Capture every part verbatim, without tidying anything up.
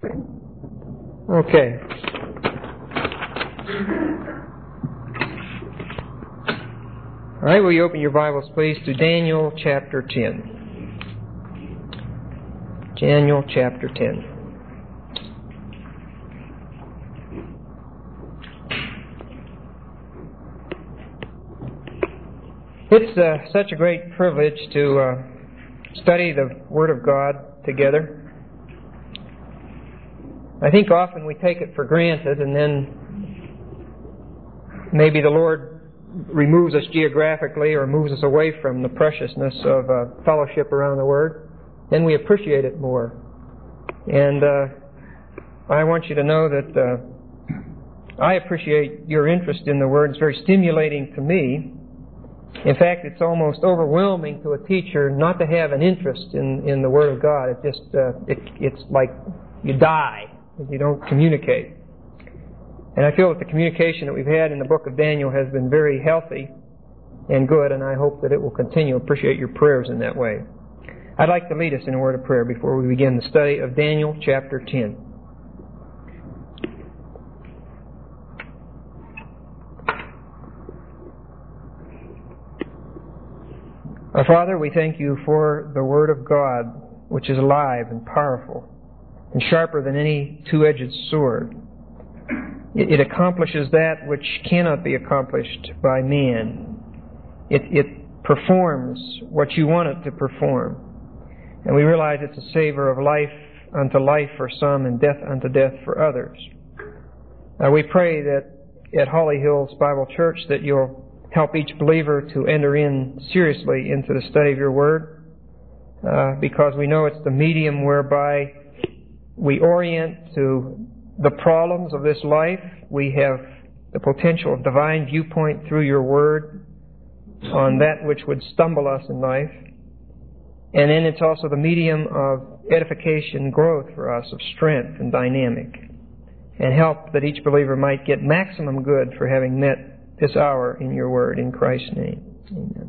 Okay. All right, will you open your Bibles, please, to Daniel chapter ten. Daniel chapter ten. It's uh, such a great privilege to uh, study the Word of God together. I think often we take it for granted, and then maybe the Lord removes us geographically or moves us away from the preciousness of uh, fellowship around the Word. Then we appreciate it more. And uh, I want you to know that uh, I appreciate your interest in the Word. It's very stimulating to me. In fact, it's almost overwhelming to a teacher not to have an interest in, in the Word of God. It just uh, it, it's like you die if you don't communicate. And I feel that the communication that we've had in the book of Daniel has been very healthy and good, and I hope that it will continue. Appreciate your prayers in that way. I'd like to lead us in a word of prayer before we begin the study of Daniel chapter ten. Our Father, we thank you for the Word of God, which is alive and powerful and sharper than any two-edged sword. It, it accomplishes that which cannot be accomplished by man. It, it performs what you want it to perform. And we realize it's a savor of life unto life for some and death unto death for others. Uh, we pray that at Holly Hills Bible Church that you'll help each believer to enter in seriously into the study of your Word, uh, because we know it's the medium whereby we orient to the problems of this life. We have the potential of divine viewpoint through your Word on that which would stumble us in life. And then it's also the medium of edification, growth for us, of strength and dynamic, and help that each believer might get maximum good for having met this hour in your Word, in Christ's name. Amen.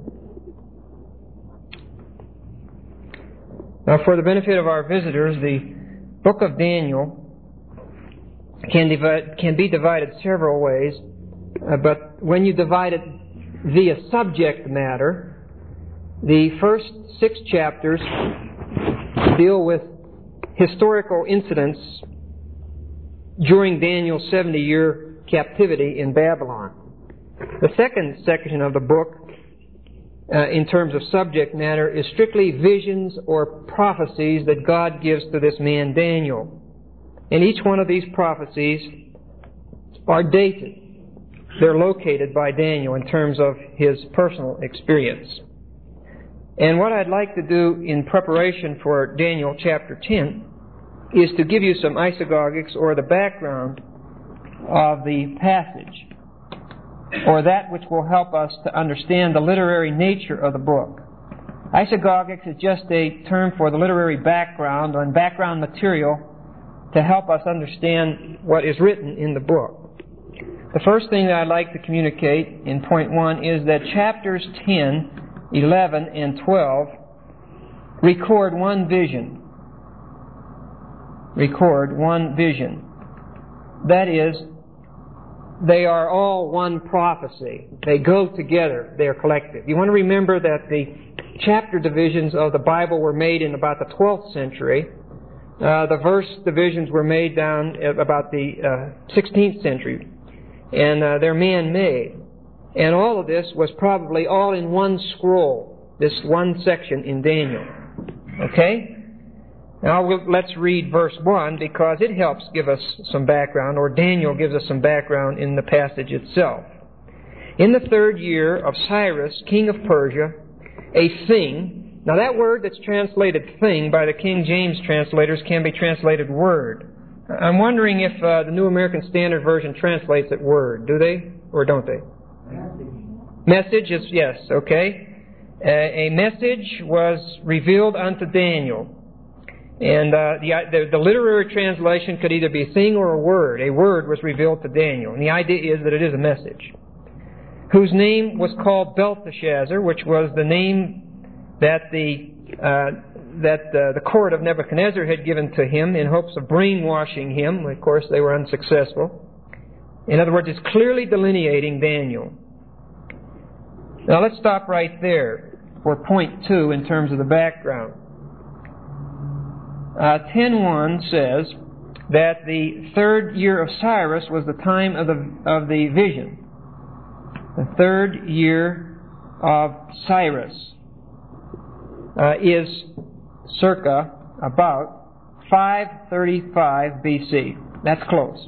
Now, for the benefit of our visitors, the book of Daniel can, divide, can be divided several ways, uh, but when you divide it via subject matter, the first six chapters deal with historical incidents during Daniel's seventy-year captivity in Babylon. The second section of the book, uh, in terms of subject matter, is strictly visions or prophecies that God gives to this man Daniel. And each one of these prophecies are dated. They're located by Daniel in terms of his personal experience. And what I'd like to do in preparation for Daniel chapter ten is to give you some isagogics, or the background of the passage, or that which will help us to understand the literary nature of the book. Isagogics is just a term for the literary background and background material to help us understand what is written in the book. The first thing that I'd like to communicate in point one is that chapters ten, eleven, and twelve record one vision. Record one vision. That is, they are all one prophecy. They go together. They are collective. You want to remember that the chapter divisions of the Bible were made in about the twelfth century. Uh, the verse divisions were made down at about the uh, sixteenth century. And uh, they're man-made. And all of this was probably all in one scroll, this one section in Daniel. Okay? Now we'll, let's read verse one, because it helps give us some background, or Daniel gives us some background in the passage itself. In the third year of Cyrus, king of Persia, a thing. Now that word that's translated thing by the King James translators can be translated word. I'm wondering if uh, the New American Standard Version translates it word. Do they? Or don't they? Message is, yes, okay. Uh, a message was revealed unto Daniel. And uh, the, the the literary translation could either be a thing or a word. A word was revealed to Daniel. And the idea is that it is a message. Whose name was called Belteshazzar, which was the name that the uh, that uh, the court of Nebuchadnezzar had given to him in hopes of brainwashing him. Of course, they were unsuccessful. In other words, it's clearly delineating Daniel. Now let's stop right there for point two in terms of the background. Uh, ten one says that the third year of Cyrus was the time of the of the vision. The third year of Cyrus uh, is circa about five thirty-five B C. That's close.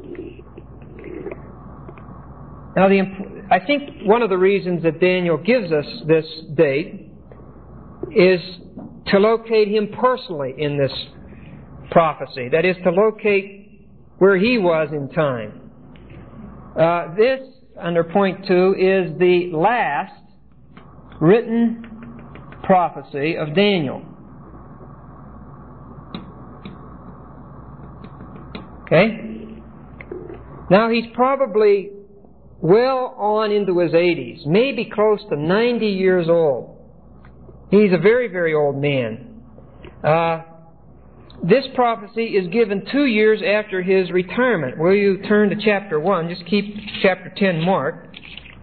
Now, the, I think one of the reasons that Daniel gives us this date is to locate him personally in this prophecy. That is, to locate where he was in time. Uh, this, under point two, is the last written prophecy of Daniel. Okay? Now, he's probably well on into his eighties, maybe close to ninety years old. He's a very, very old man. Uh, this prophecy is given two years after his retirement. Will you turn to chapter one? Just keep chapter ten marked.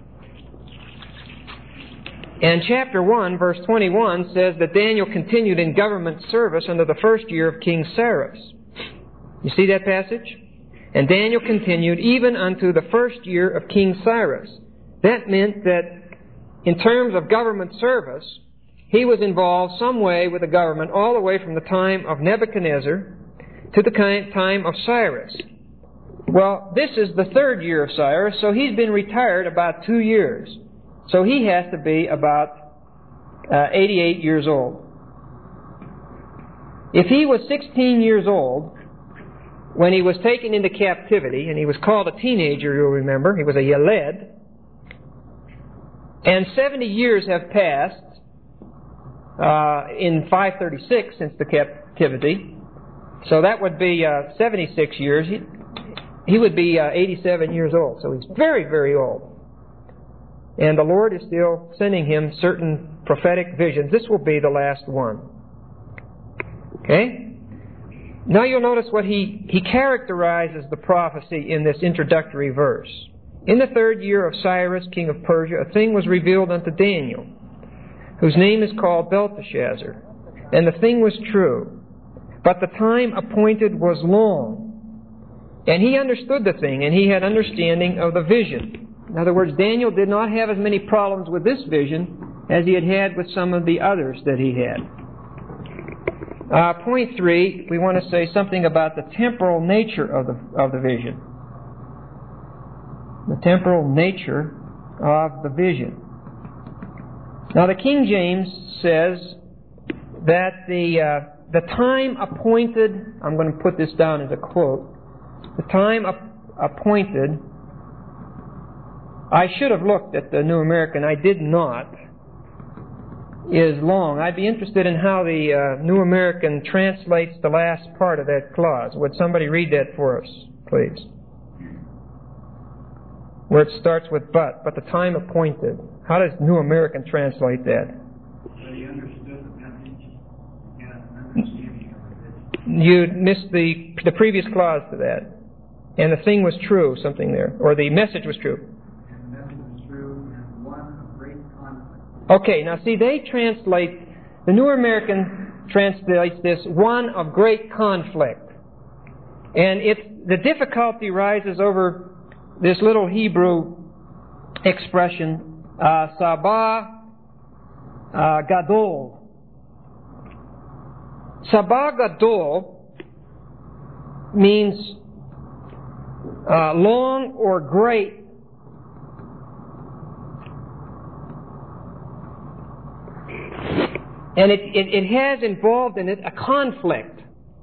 And chapter one, verse twenty-one, says that Daniel continued in government service under the first year of King Cyrus. You see that passage? And Daniel continued even unto the first year of King Cyrus. That meant that in terms of government service, he was involved some way with the government all the way from the time of Nebuchadnezzar to the time of Cyrus. Well, this is the third year of Cyrus, so he's been retired about two years. So he has to be about uh, eighty-eight years old. If he was sixteen years old when he was taken into captivity, and he was called a teenager, you'll remember, he was a Yeled, and seventy years have passed uh, in five thirty-six since the captivity, so that would be uh, seventy-six years. He, he would be uh, eighty-seven years old, so he's very, very old. And the Lord is still sending him certain prophetic visions. This will be the last one. Okay? Now you'll notice what he, he characterizes the prophecy in this introductory verse. In the third year of Cyrus, king of Persia, a thing was revealed unto Daniel, whose name is called Belteshazzar. And the thing was true, but the time appointed was long. And he understood the thing, and he had understanding of the vision. In other words, Daniel did not have as many problems with this vision as he had had with some of the others that he had. Uh, point three, we want to say something about the temporal nature of the of the vision. The temporal nature of the vision. Now, the King James says that the uh, the time appointed, I'm going to put this down as a quote, the time ap- appointed, I should have looked at the New American, I did not, is long. I'd be interested in how the uh, New American translates the last part of that clause. Would somebody read that for us, please? Where it starts with but, but the time appointed. How does New American translate that? So you understood the message and understanding of it. You missed the, the previous clause to that. And the thing was true, something there. Or the message was true. Okay, now see, they translate, the New American translates this, one of great conflict. And it's, the difficulty rises over this little Hebrew expression, uh, Sabah uh, Gadol. Sabah Gadol means uh, long or great. And it, it, it has involved in it a conflict.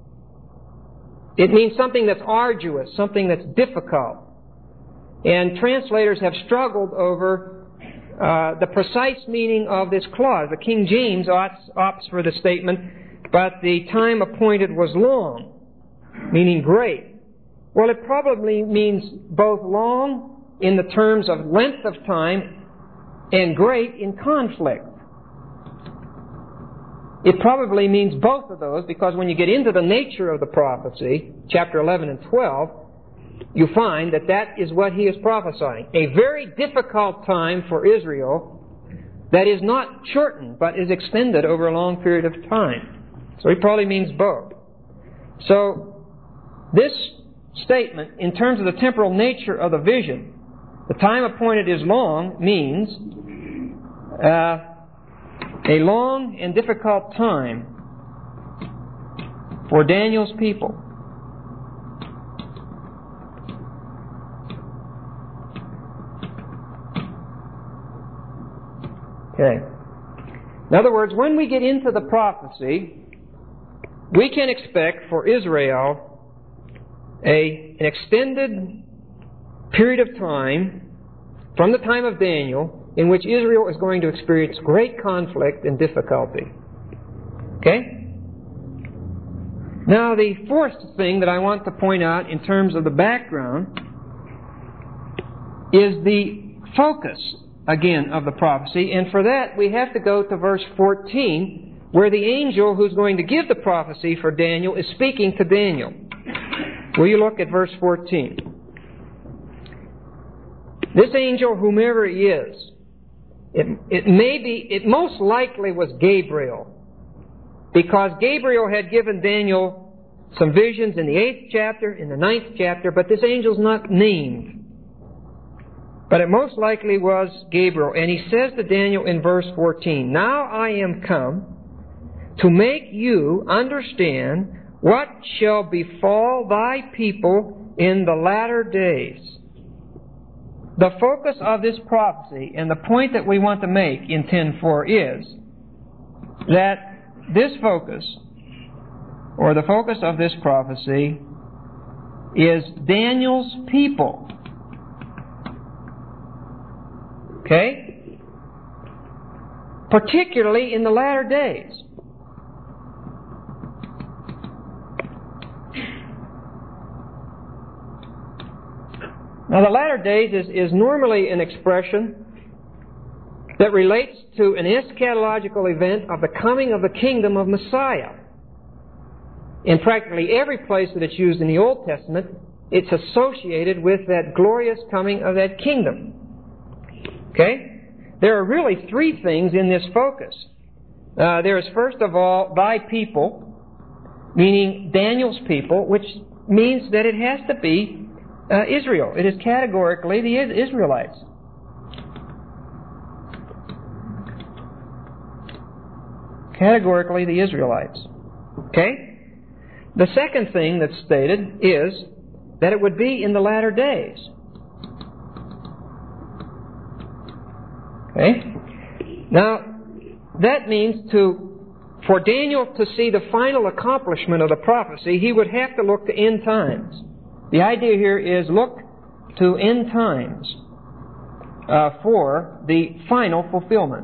It means something that's arduous, something that's difficult. And translators have struggled over uh, the precise meaning of this clause. The King James opts, opts for the statement, but the time appointed was long, meaning great. Well, it probably means both long in the terms of length of time and great in conflict. it probably means both of those, because when you get into the nature of the prophecy, chapter eleven and twelve, you find that that is what he is prophesying. A very difficult time for Israel that is not shortened, but is extended over a long period of time. So he probably means both. So this statement, in terms of the temporal nature of the vision, the time appointed is long, means uh, a long and difficult time for Daniel's people. Okay. In other words, when we get into the prophecy, we can expect for Israel a, an extended period of time from the time of Daniel in which Israel is going to experience great conflict and difficulty. Okay? Now, the fourth thing that I want to point out in terms of the background is the focus, again, of the prophecy. And for that, we have to go to verse fourteen, where the angel who's going to give the prophecy for Daniel is speaking to Daniel. Will you look at verse fourteen? This angel, whomever he is, it, it may be, it most likely was Gabriel, because Gabriel had given Daniel some visions in the eighth chapter, in the ninth chapter, but this angel's not named. But it most likely was Gabriel. And he says to Daniel in verse fourteen, "Now I am come to make you understand what shall befall thy people in the latter days." The focus of this prophecy, and the point that we want to make in ten four, is that this focus, or the focus of this prophecy, is Daniel's people. Okay? Particularly in the latter days. Now, the latter days is, is normally an expression that relates to an eschatological event of the coming of the kingdom of Messiah. In practically every place that it's used in the Old Testament, it's associated with that glorious coming of that kingdom. Okay? There are really three things in this focus. Uh, there is, first of all, thy people, meaning Daniel's people, which means that it has to be uh, Israel. It is categorically the Israelites. Categorically the Israelites. Okay? The second thing that's stated is that it would be in the latter days. Okay? Now, that means to, for Daniel to see the final accomplishment of the prophecy, he would have to look to end times. The idea here is look to end times uh, for the final fulfillment.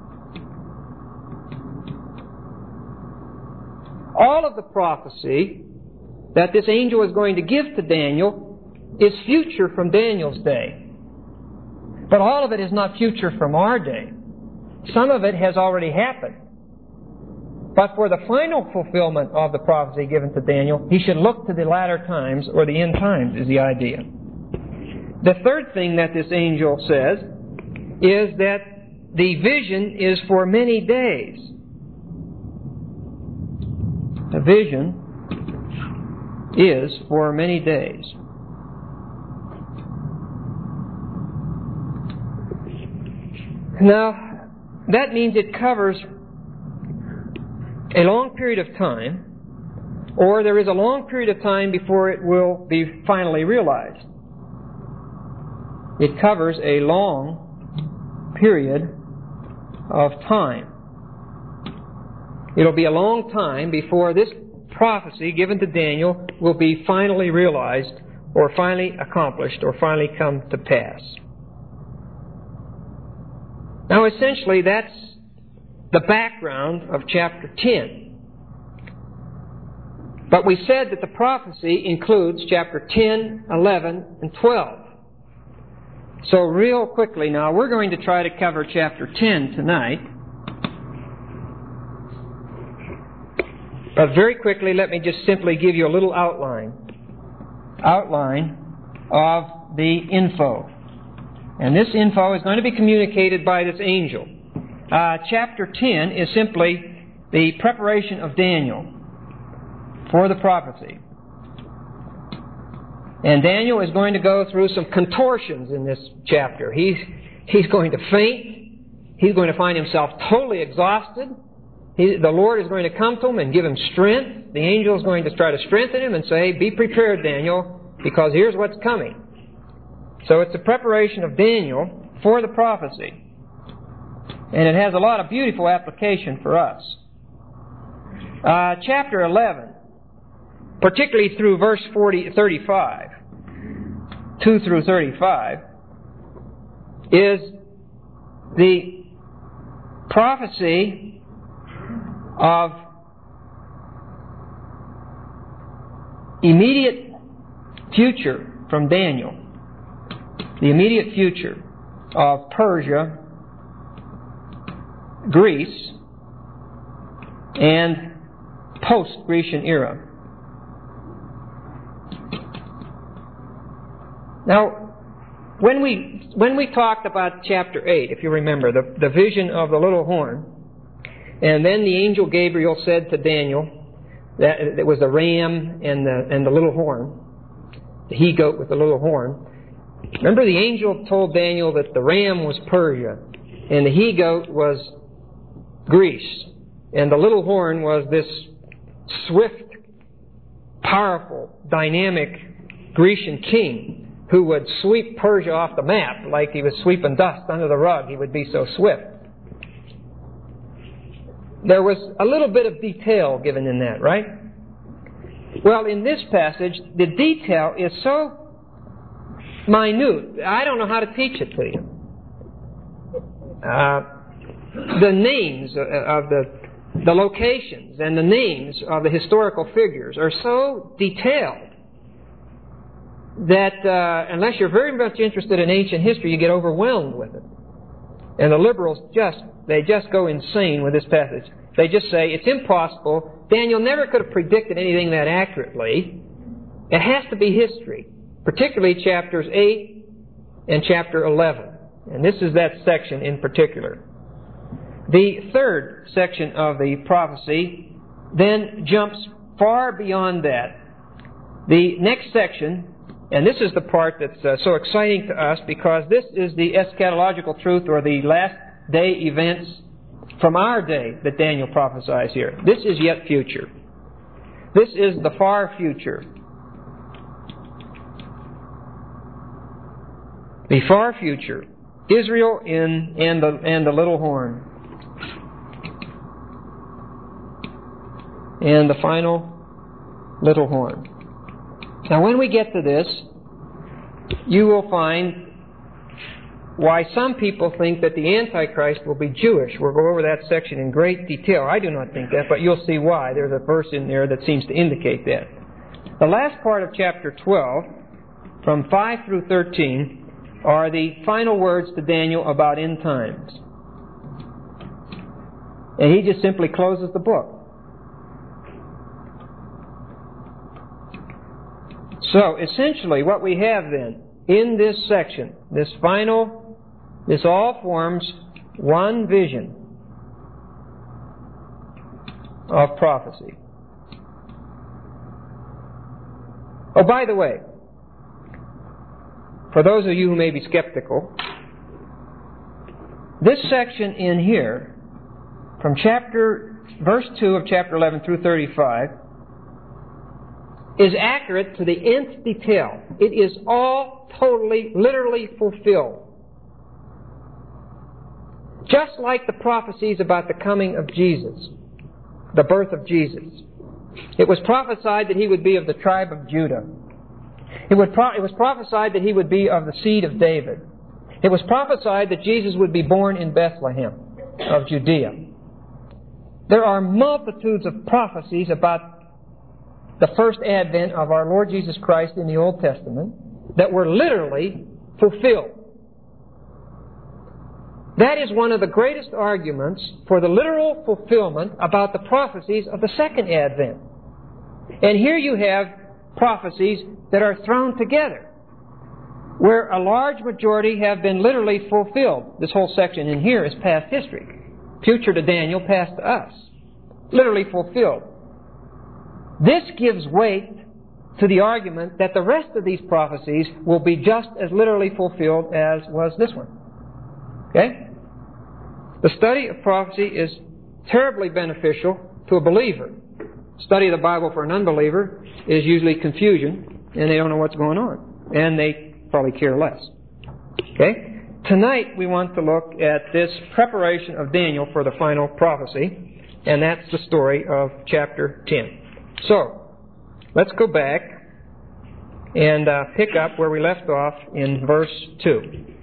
All of the prophecy that this angel is going to give to Daniel is future from Daniel's day. But all of it is not future from our day. Some of it has already happened. But for the final fulfillment of the prophecy given to Daniel, he should look to the latter times, or the end times, is the idea. The third thing that this angel says is that the vision is for many days. The vision is for many days. Now, that means it covers a long period of time, or there is a long period of time before it will be finally realized. It covers a long period of time. It'll be a long time before this prophecy given to Daniel will be finally realized, or finally accomplished, or finally come to pass. Now, essentially, that's the background of chapter ten. But we said that the prophecy includes chapter ten, eleven, and twelve. So real quickly now, we're going to try to cover chapter ten tonight. But very quickly, let me just simply give you a little outline. Outline of the info. And this info is going to be communicated by this angel. Uh, chapter ten is simply the preparation of Daniel for the prophecy. And Daniel is going to go through some contortions in this chapter. He's, he's going to faint. He's going to find himself totally exhausted. He, the Lord is going to come to him and give him strength. The angel is going to try to strengthen him and say, "Be prepared, Daniel, because here's what's coming." So it's a preparation of Daniel for the prophecy. And it has a lot of beautiful application for us. Uh, chapter eleven, particularly through verse forty, thirty-five, two through thirty-five, is the prophecy of immediate future from Daniel. The immediate future of Persia, Greece, and post-Grecian era. Now, when we when we talked about chapter eight, if you remember, the, the vision of the little horn, and then the angel Gabriel said to Daniel that it was the ram and the and the little horn, the he-goat with the little horn. Remember, the angel told Daniel that the ram was Persia, and the he-goat was Greece, and the little horn was this swift, powerful, dynamic Grecian king who would sweep Persia off the map like he was sweeping dust under the rug. He would be so swift. There was a little bit of detail given in that, right? Well, in this passage, the detail is so minute, I don't know how to teach it to you. Uh, the names of the, the locations and the names of the historical figures are so detailed that uh, unless you're very much interested in ancient history, you get overwhelmed with it. And the liberals just, they just go insane with this passage. They just say, it's impossible. Daniel never could have predicted anything that accurately. It has to be history, particularly chapters eight and chapter eleven. And this is that section in particular. The third section of the prophecy then jumps far beyond that. The next section, and this is the part that's uh, so exciting to us because this is the eschatological truth or the last day events from our day that Daniel prophesies here. This is yet future. This is the far future. The far future. Israel in and the and the little horn. And the final little horn. Now when we get to this, you will find why some people think that the Antichrist will be Jewish. We'll go over that section in great detail. I do not think that, but you'll see why. There's a verse in there that seems to indicate that. The last part of chapter twelve, from five through thirteen, are the final words to Daniel about end times. And he just simply closes the book. So, essentially, what we have then, in this section, this final, this all forms one vision of prophecy. Oh, by the way, for those of you who may be skeptical, this section in here, from chapter, verse two of chapter eleven through thirty-five, is accurate to the nth detail. It is all totally, literally fulfilled. Just like the prophecies about the coming of Jesus, the birth of Jesus. It was prophesied that he would be of the tribe of Judah. It, would pro- it was prophesied that he would be of the seed of David. It was prophesied that Jesus would be born in Bethlehem of Judea. There are multitudes of prophecies about the first advent of our Lord Jesus Christ in the Old Testament that were literally fulfilled. That is one of the greatest arguments for the literal fulfillment about the prophecies of the second advent. And here you have prophecies that are thrown together, where a large majority have been literally fulfilled. This whole section in here is past history. Future to Daniel, past to us. Literally fulfilled. This gives weight to the argument that the rest of these prophecies will be just as literally fulfilled as was this one. Okay? The study of prophecy is terribly beneficial to a believer. Study of the Bible for an unbeliever is usually confusion, and they don't know what's going on. And they probably care less. Okay? Tonight we want to look at this preparation of Daniel for the final prophecy, and that's the story of chapter ten. So, let's go back and uh, pick up where we left off in verse two.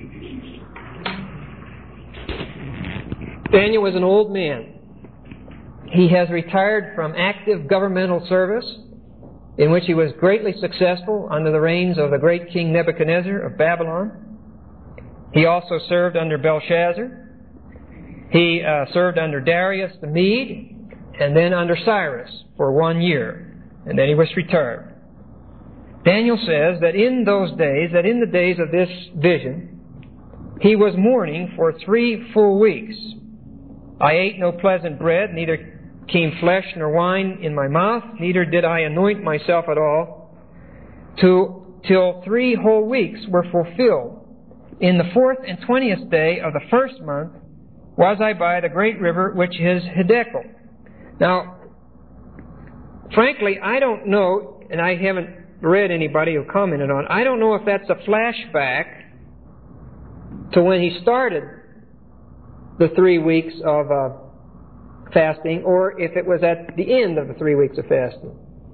Daniel was an old man. He has retired from active governmental service, in which he was greatly successful under the reigns of the great King Nebuchadnezzar of Babylon. He also served under Belshazzar. He uh, served under Darius the Mede, and then under Cyrus for one year. And then he was retired. Daniel says that in those days, that in the days of this vision, he was mourning for three full weeks. I ate no pleasant bread, neither came flesh nor wine in my mouth, neither did I anoint myself at all, to, till three whole weeks were fulfilled. In the fourth and twentieth day of the first month was I by the great river, which is Hiddekel. Now, frankly, I don't know, and I haven't read anybody who commented on it, I don't know if that's a flashback to when he started the three weeks of uh, fasting, or if it was at the end of the three weeks of fasting.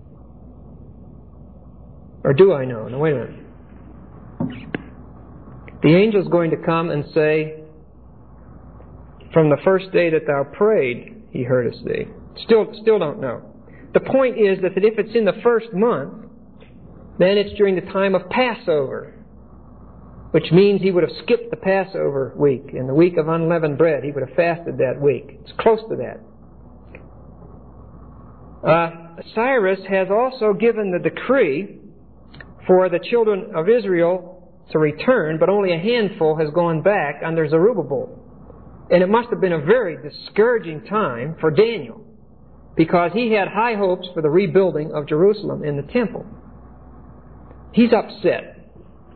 Or do I know? No, wait a minute. The angel's going to come and say, from the first day that thou prayed, he heardest thee. Still, still don't know. The point is that if it's in the first month, then it's during the time of Passover, which means he would have skipped the Passover week. In the week of unleavened bread, he would have fasted that week. It's close to that. Uh, Cyrus has also given the decree for the children of Israel to return, but only a handful has gone back under Zerubbabel. And it must have been a very discouraging time for Daniel, because he had high hopes for the rebuilding of Jerusalem in the temple. He's upset.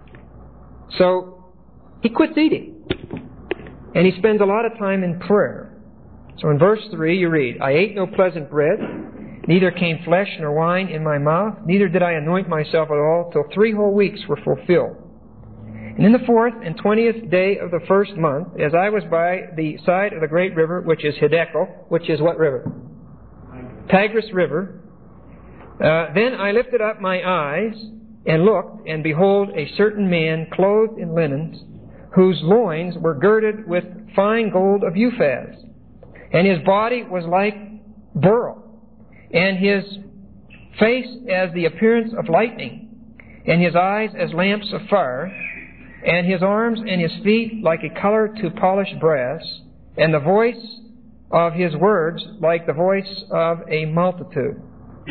So he quits eating. And he spends a lot of time in prayer. So in verse three you read, I ate no pleasant bread, neither came flesh nor wine in my mouth, neither did I anoint myself at all, till three whole weeks were fulfilled. And in the fourth and twentieth day of the first month, as I was by the side of the great river, which is Hiddekel, which is what river? Tigris River. Uh, then I lifted up my eyes and looked, and behold, a certain man clothed in linens, whose loins were girded with fine gold of Uphaz, and his body was like beryl, and his face as the appearance of lightning, and his eyes as lamps of fire, and his arms and his feet like a color to polished brass, and the voice of his words like the voice of a multitude.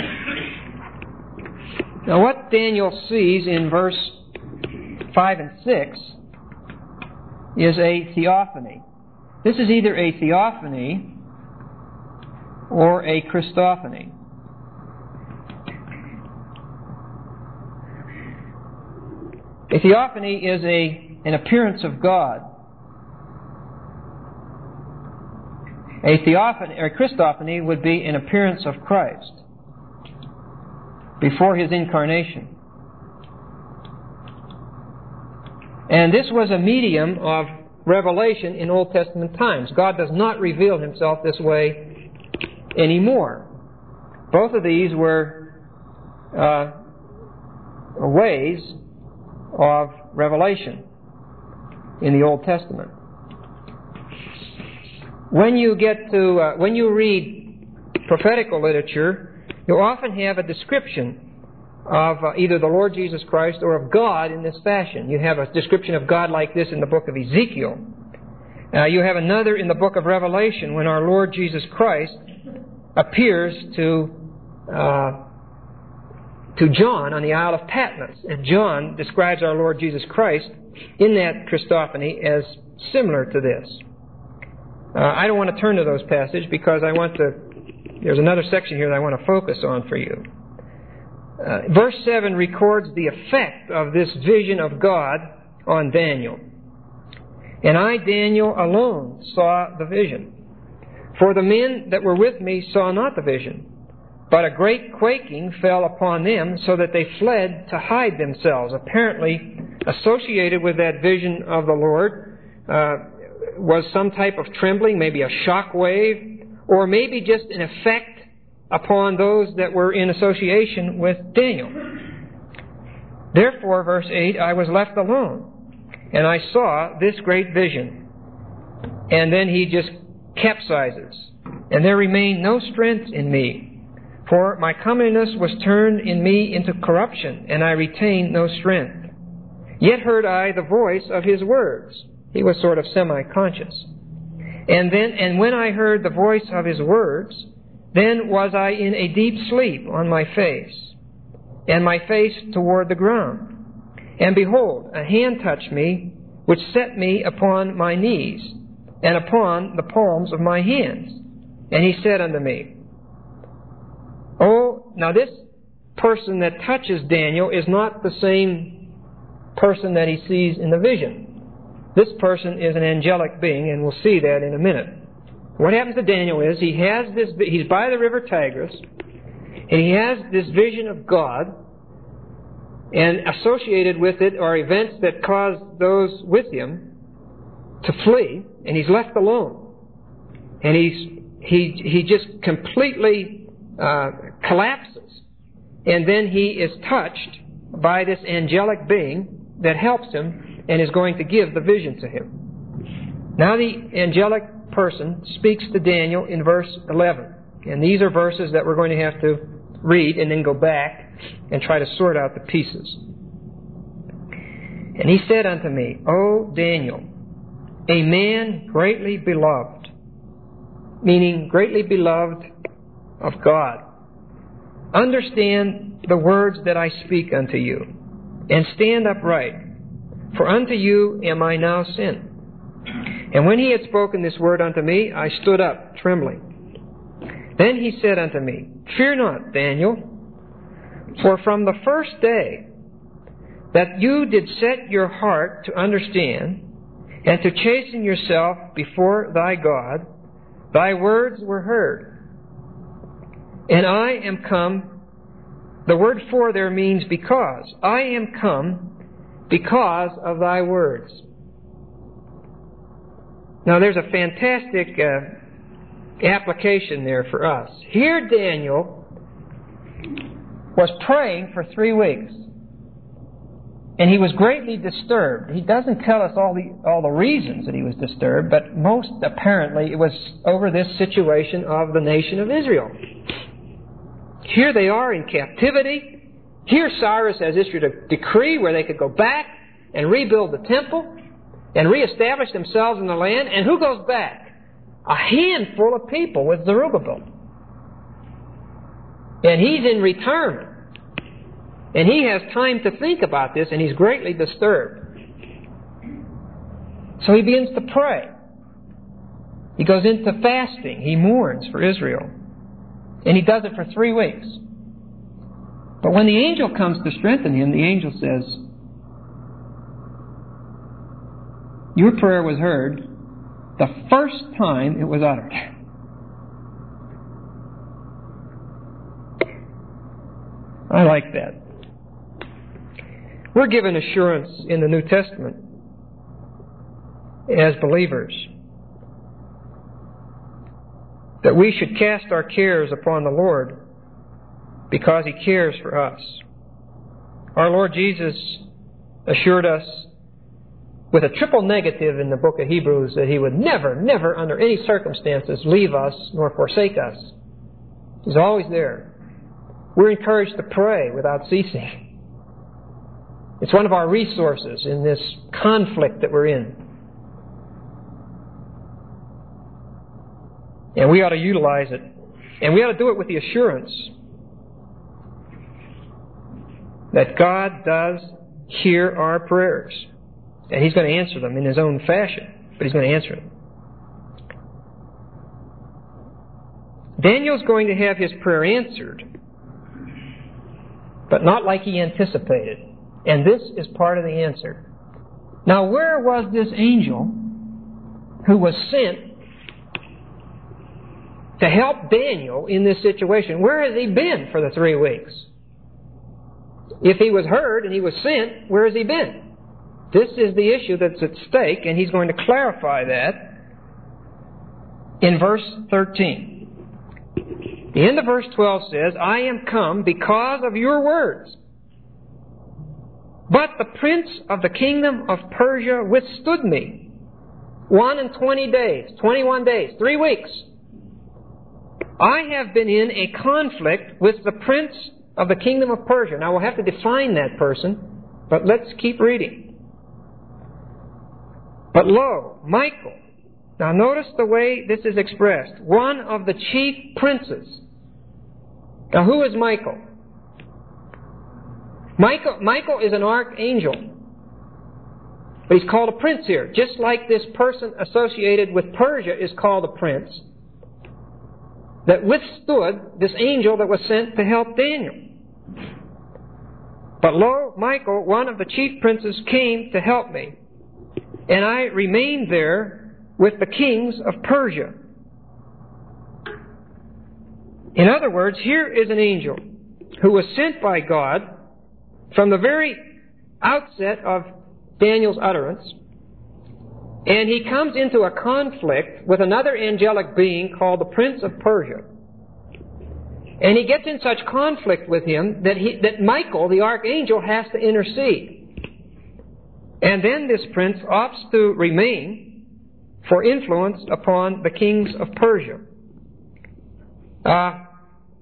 Now what Daniel sees in verse five and six is a theophany. This is either a theophany or a Christophany. A theophany is a, an appearance of God. A theophany or a Christophany would be an appearance of Christ before His incarnation. And this was a medium of revelation in Old Testament times. God does not reveal Himself this way anymore. Both of these were uh, ways of revelation in the Old Testament. When you get to, uh, when you read prophetical literature, you often have a description of uh, either the Lord Jesus Christ or of God in this fashion. You have a description of God like this in the book of Ezekiel. Uh, you have another in the book of Revelation when our Lord Jesus Christ appears to uh, to John on the Isle of Patmos. And John describes our Lord Jesus Christ in that Christophany as similar to this. Uh, I don't want to turn to those passages because I want to, there's another section here that I want to focus on for you. Uh, verse seven records the effect of this vision of God on Daniel. And I, Daniel, alone saw the vision. For the men that were with me saw not the vision, but a great quaking fell upon them, so that they fled to hide themselves. Apparently, associated with that vision of the Lord uh, was some type of trembling, maybe a shock wave, or maybe just an effect upon those that were in association with Daniel. Therefore, verse eight, I was left alone, and I saw this great vision. And then he just capsizes. And there remained no strength in me, for my comeliness was turned in me into corruption, and I retained no strength. Yet heard I the voice of his words. He was sort of semi-conscious. And then, and when I heard the voice of his words, then was I in a deep sleep on my face, and my face toward the ground. And behold, a hand touched me, which set me upon my knees, and upon the palms of my hands. And he said unto me, Oh, now this person that touches Daniel is not the same person that he sees in the vision. This person is an angelic being, and we'll see that in a minute. What happens to Daniel is he has this, he's by the river Tigris, and he has this vision of God, and associated with it are events that cause those with him to flee, and he's left alone. And he's he he just completely uh, collapses. And then he is touched by this angelic being that helps him and is going to give the vision to him. Now the angelic person speaks to Daniel in verse eleven. And these are verses that we're going to have to read and then go back and try to sort out the pieces. And he said unto me, O Daniel, a man greatly beloved, meaning greatly beloved of God, understand the words that I speak unto you, and stand upright, for unto you am I now sent. And when he had spoken this word unto me, I stood up, trembling. Then he said unto me, Fear not, Daniel, for from the first day that you did set your heart to understand, and to chasten yourself before thy God, thy words were heard. And I am come, the word for there means because. I am come because of thy words. Now there's a fantastic uh, application there for us. Here Daniel was praying for three weeks. And he was greatly disturbed. He doesn't tell us all the all the reasons that he was disturbed, but most apparently it was over this situation of the nation of Israel. Here they are in captivity. Here Cyrus has issued a decree where they could go back and rebuild the temple and reestablish themselves in the land. And who goes back? A handful of people with Zerubbabel. And he's in retirement. And he has time to think about this, and he's greatly disturbed. So he begins to pray. He goes into fasting. He mourns for Israel. And he does it for three weeks. But when the angel comes to strengthen him, the angel says, Your prayer was heard the first time it was uttered. I like that. We're given assurance in the New Testament as believers that we should cast our cares upon the Lord because He cares for us. Our Lord Jesus assured us with a triple negative in the book of Hebrews that He would never, never under any circumstances leave us nor forsake us. He's always there. We're encouraged to pray without ceasing. It's one of our resources in this conflict that we're in. And we ought to utilize it. And we ought to do it with the assurance that God does hear our prayers. And He's going to answer them in His own fashion, but He's going to answer them. Daniel's going to have his prayer answered, but not like he anticipated. And this is part of the answer. Now, where was this angel who was sent to help Daniel in this situation? Where has he been for the three weeks? If he was heard and he was sent, where has he been? This is the issue that's at stake, and he's going to clarify that in verse thirteen. The end of verse twelve says, I am come because of your words. But the prince of the kingdom of Persia withstood me. One and twenty days, twenty-one days, three weeks. I have been in a conflict with the prince of the kingdom of Persia. Now we'll have to define that person, but let's keep reading. But lo, Michael. Now notice the way this is expressed. One of the chief princes. Now who is Michael? Michael, Michael is an archangel. But he's called a prince here. Just like this person associated with Persia is called a prince. That withstood this angel that was sent to help Daniel. But lo, Michael, one of the chief princes, came to help me. And I remained there with the kings of Persia. In other words, here is an angel who was sent by God from the very outset of Daniel's utterance, and he comes into a conflict with another angelic being called the Prince of Persia. And he gets in such conflict with him that, he, that Michael, the archangel, has to intercede. And then this prince opts to remain for influence upon the kings of Persia. Uh,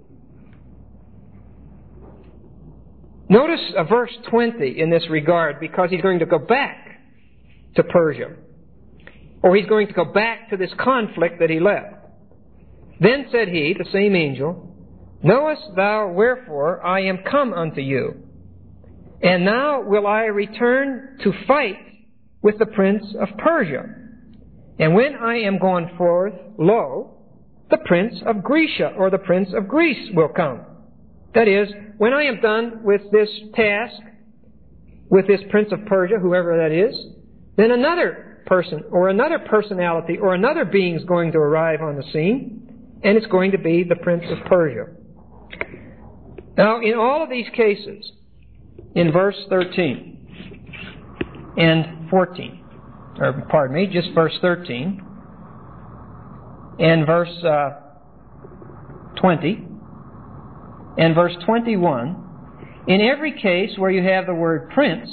notice uh, verse twenty in this regard, because he's going to go back to Persia. Or he's going to go back to this conflict that he left. Then said he, the same angel, Knowest thou wherefore I am come unto you? And now will I return to fight with the prince of Persia. And when I am gone forth, lo, the prince of Grecia, or the prince of Greece, will come. That is, when I am done with this task, with this prince of Persia, whoever that is, then another person, or another personality, or another being is going to arrive on the scene, and it's going to be the prince of Persia. Now, in all of these cases, in verse thirteen and fourteen, or pardon me, just verse thirteen, and verse uh, twenty, and verse twenty-one, in every case where you have the word prince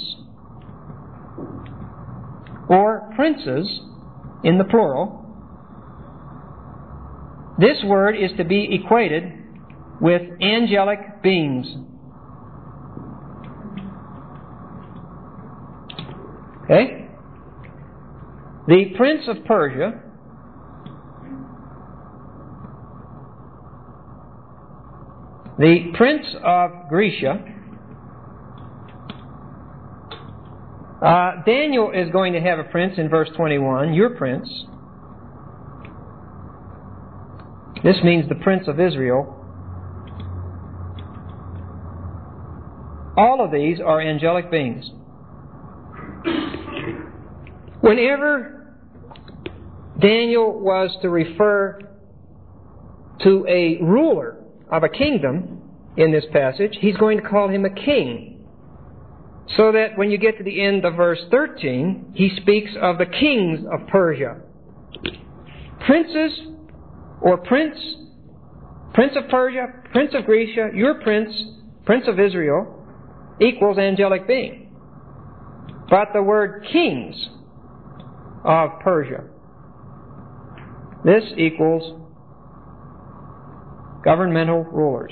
or princes in the plural, this word is to be equated with angelic beings. Okay? The prince of Persia the prince of Grecia, uh, Daniel is going to have a prince in verse twenty-one, your prince. This means the prince of Israel. All of these are angelic beings. Whenever Daniel was to refer to a ruler of a kingdom in this passage, he's going to call him a king. So that when you get to the end of verse thirteen, he speaks of the kings of Persia. Princes or prince, prince of Persia, prince of Grecia, your prince, prince of Israel, equals angelic being. But the word kings of Persia, this equals governmental rulers.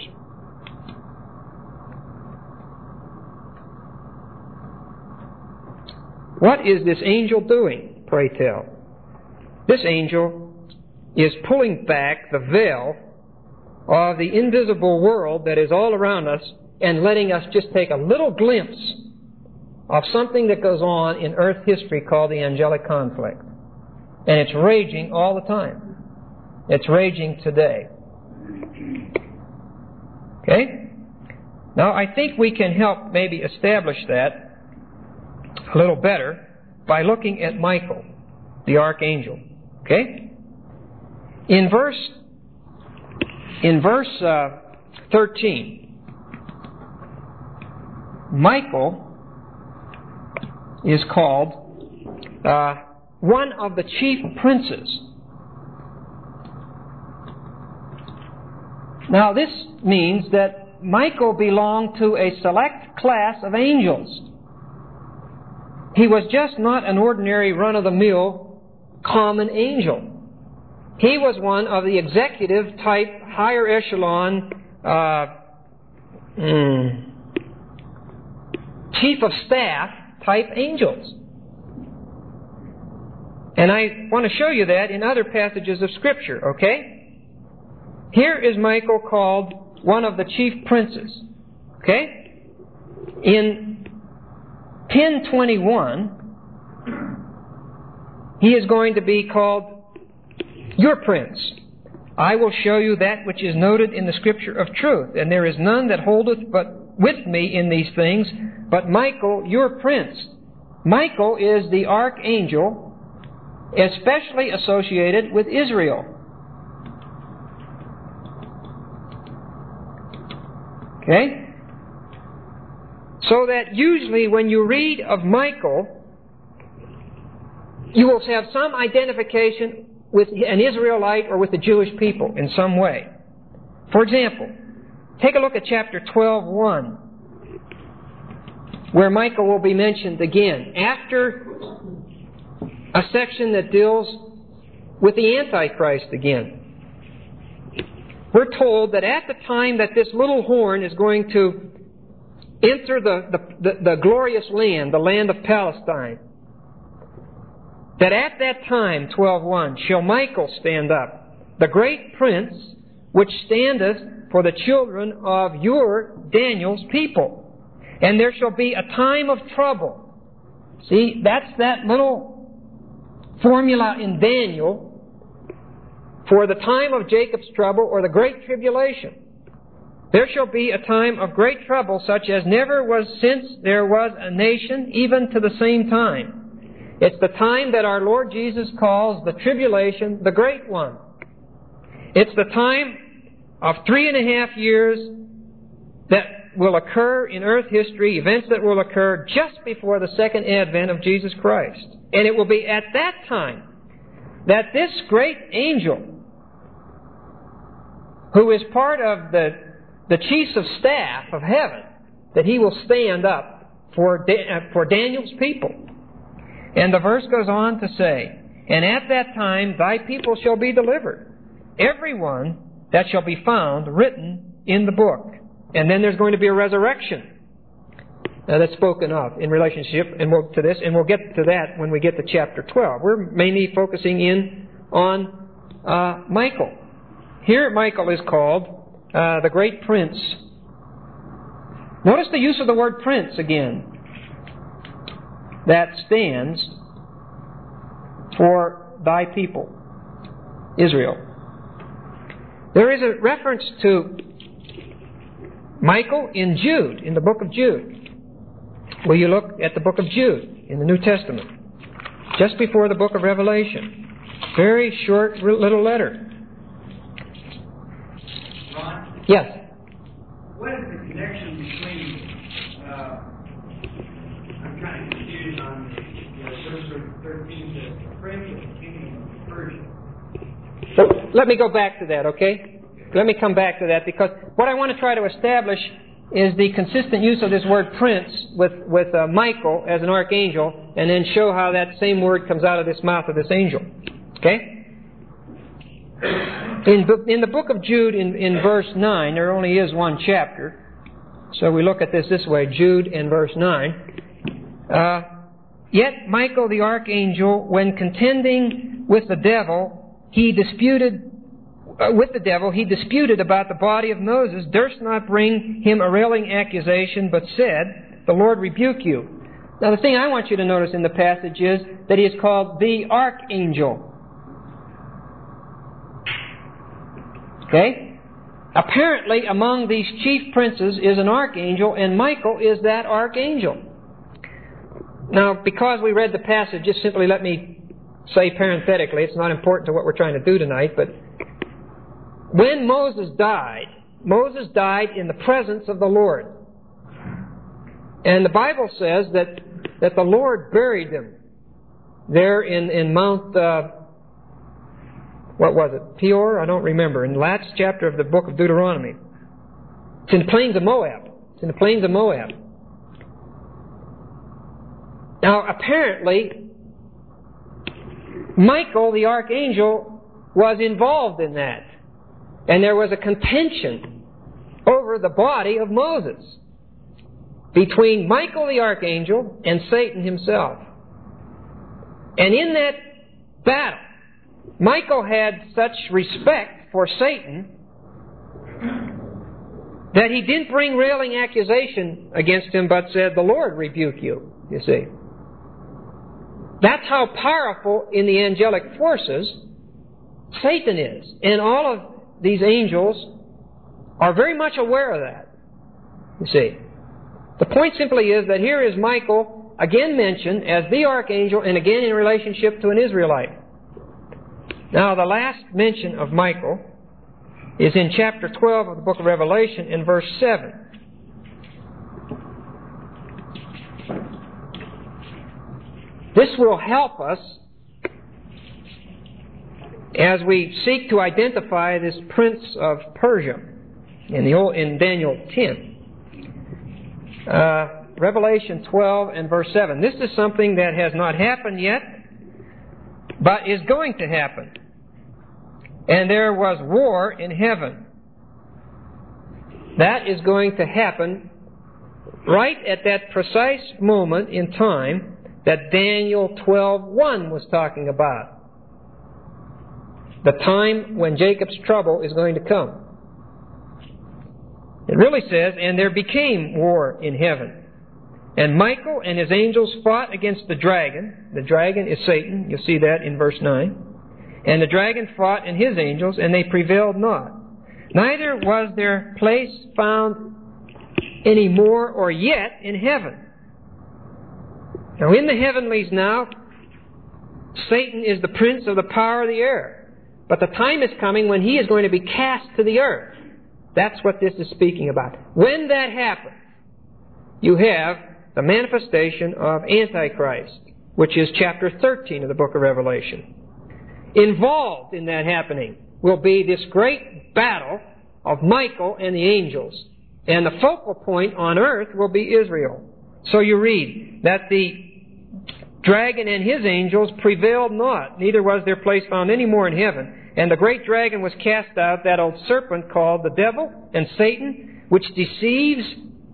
What is this angel doing, pray tell? This angel is pulling back the veil of the invisible world that is all around us and letting us just take a little glimpse of something that goes on in earth history called the angelic conflict. And it's raging all the time. It's raging today. Okay? Now, I think we can help maybe establish that a little better by looking at Michael, the archangel. Okay? In verse, in verse uh, thirteen, Michael is called uh, one of the chief princes. Now, this means that Michael belonged to a select class of angels. He was just not an ordinary run-of-the-mill common angel. He was one of the executive type, higher echelon, uh, mm, chief of staff type angels. And I want to show you that in other passages of Scripture, okay? Here is Michael called one of the chief princes, okay? In ten twenty-one, he is going to be called your prince. I will show you that which is noted in the Scripture of truth, and there is none that holdeth but with me in these things, but Michael, your prince. Michael is the archangel especially associated with Israel. Okay? So that usually when you read of Michael, you will have some identification with an Israelite or with the Jewish people in some way. For example, take a look at chapter twelve one, where Michael will be mentioned again, after a section that deals with the Antichrist again. We're told that at the time that this little horn is going to enter the, the, the, the glorious land, the land of Palestine, that at that time, twelve one, shall Michael stand up, the great prince, which standeth for the children of your, Daniel's, people. And there shall be a time of trouble. See, that's that little formula in Daniel for the time of Jacob's trouble or the great tribulation. There shall be a time of great trouble such as never was since there was a nation, even to the same time. It's the time that our Lord Jesus calls the tribulation, the great one. It's the time of three and a half years that will occur in earth history, events that will occur just before the second advent of Jesus Christ. And it will be at that time that this great angel, who is part of the, the chiefs of staff of heaven, that he will stand up for, da- for Daniel's people. And the verse goes on to say, and at that time thy people shall be delivered, every one that shall be found written in the book. And then there's going to be a resurrection uh, that's spoken of in relationship and we'll, to this, and we'll get to that when we get to chapter twelve. We're mainly focusing in on uh, Michael. Here Michael is called uh, the great prince. Notice the use of the word prince again. That stands for thy people, Israel. There is a reference to Michael in Jude, in the book of Jude. Will you look at the book of Jude in the New Testament? Just before the book of Revelation. Very short little letter. Ron? Yes? What is the connection between, uh, I'm kind of confused on the, the verse thirteen, the prince of the kingdom of Persia. So let me go back to that, okay? Let me come back to that, because what I want to try to establish is the consistent use of this word prince with, with uh, Michael as an archangel, and then show how that same word comes out of this mouth of this angel. Okay? In, in the book of Jude, in, in verse nine, there only is one chapter. So we look at this this way, Jude in verse nine. Uh, Yet Michael the archangel, when contending with the devil he disputed uh, with the devil, he disputed about the body of Moses, durst not bring him a railing accusation, but said, the Lord rebuke you. Now the thing I want you to notice in the passage is that he is called the archangel. Okay? Apparently among these chief princes is an archangel, and Michael is that archangel. Now, because we read the passage, just simply let me say parenthetically, it's not important to what we're trying to do tonight, but when Moses died, Moses died in the presence of the Lord. And the Bible says that, that the Lord buried him there in, in Mount, uh, what was it, Peor? I don't remember. In the last chapter of the book of Deuteronomy. It's in the plains of Moab. It's in the plains of Moab. Now, apparently, Michael, the archangel, was involved in that. And there was a contention over the body of Moses between Michael, the archangel, and Satan himself. And in that battle, Michael had such respect for Satan that he didn't bring railing accusation against him, but said, the Lord rebuke you, you see. That's how powerful in the angelic forces Satan is. And all of these angels are very much aware of that, you see. The point simply is that here is Michael again mentioned as the archangel and again in relationship to an Israelite. Now, the last mention of Michael is in chapter twelve of the book of Revelation in verse seven. This will help us as we seek to identify this prince of Persia in the old, in Daniel ten. Uh, Revelation twelve and verse seven. This is something that has not happened yet, but is going to happen. And there was war in heaven. That is going to happen right at that precise moment in time that Daniel twelve one was talking about. The time when Jacob's trouble is going to come. It really says, and there became war in heaven. And Michael and his angels fought against the dragon. The dragon is Satan. You'll see that in verse nine. And the dragon fought and his angels, and they prevailed not. Neither was their place found any more or yet in heaven. Now in the heavenlies now, Satan is the prince of the power of the air. But the time is coming when he is going to be cast to the earth. That's what this is speaking about. When that happens, you have the manifestation of Antichrist, which is chapter thirteen of the book of Revelation. Involved in that happening will be this great battle of Michael and the angels. And the focal point on earth will be Israel. So you read that the dragon and his angels prevailed not, neither was their place found any more in heaven. And the great dragon was cast out, that old serpent called the devil and Satan, which deceives,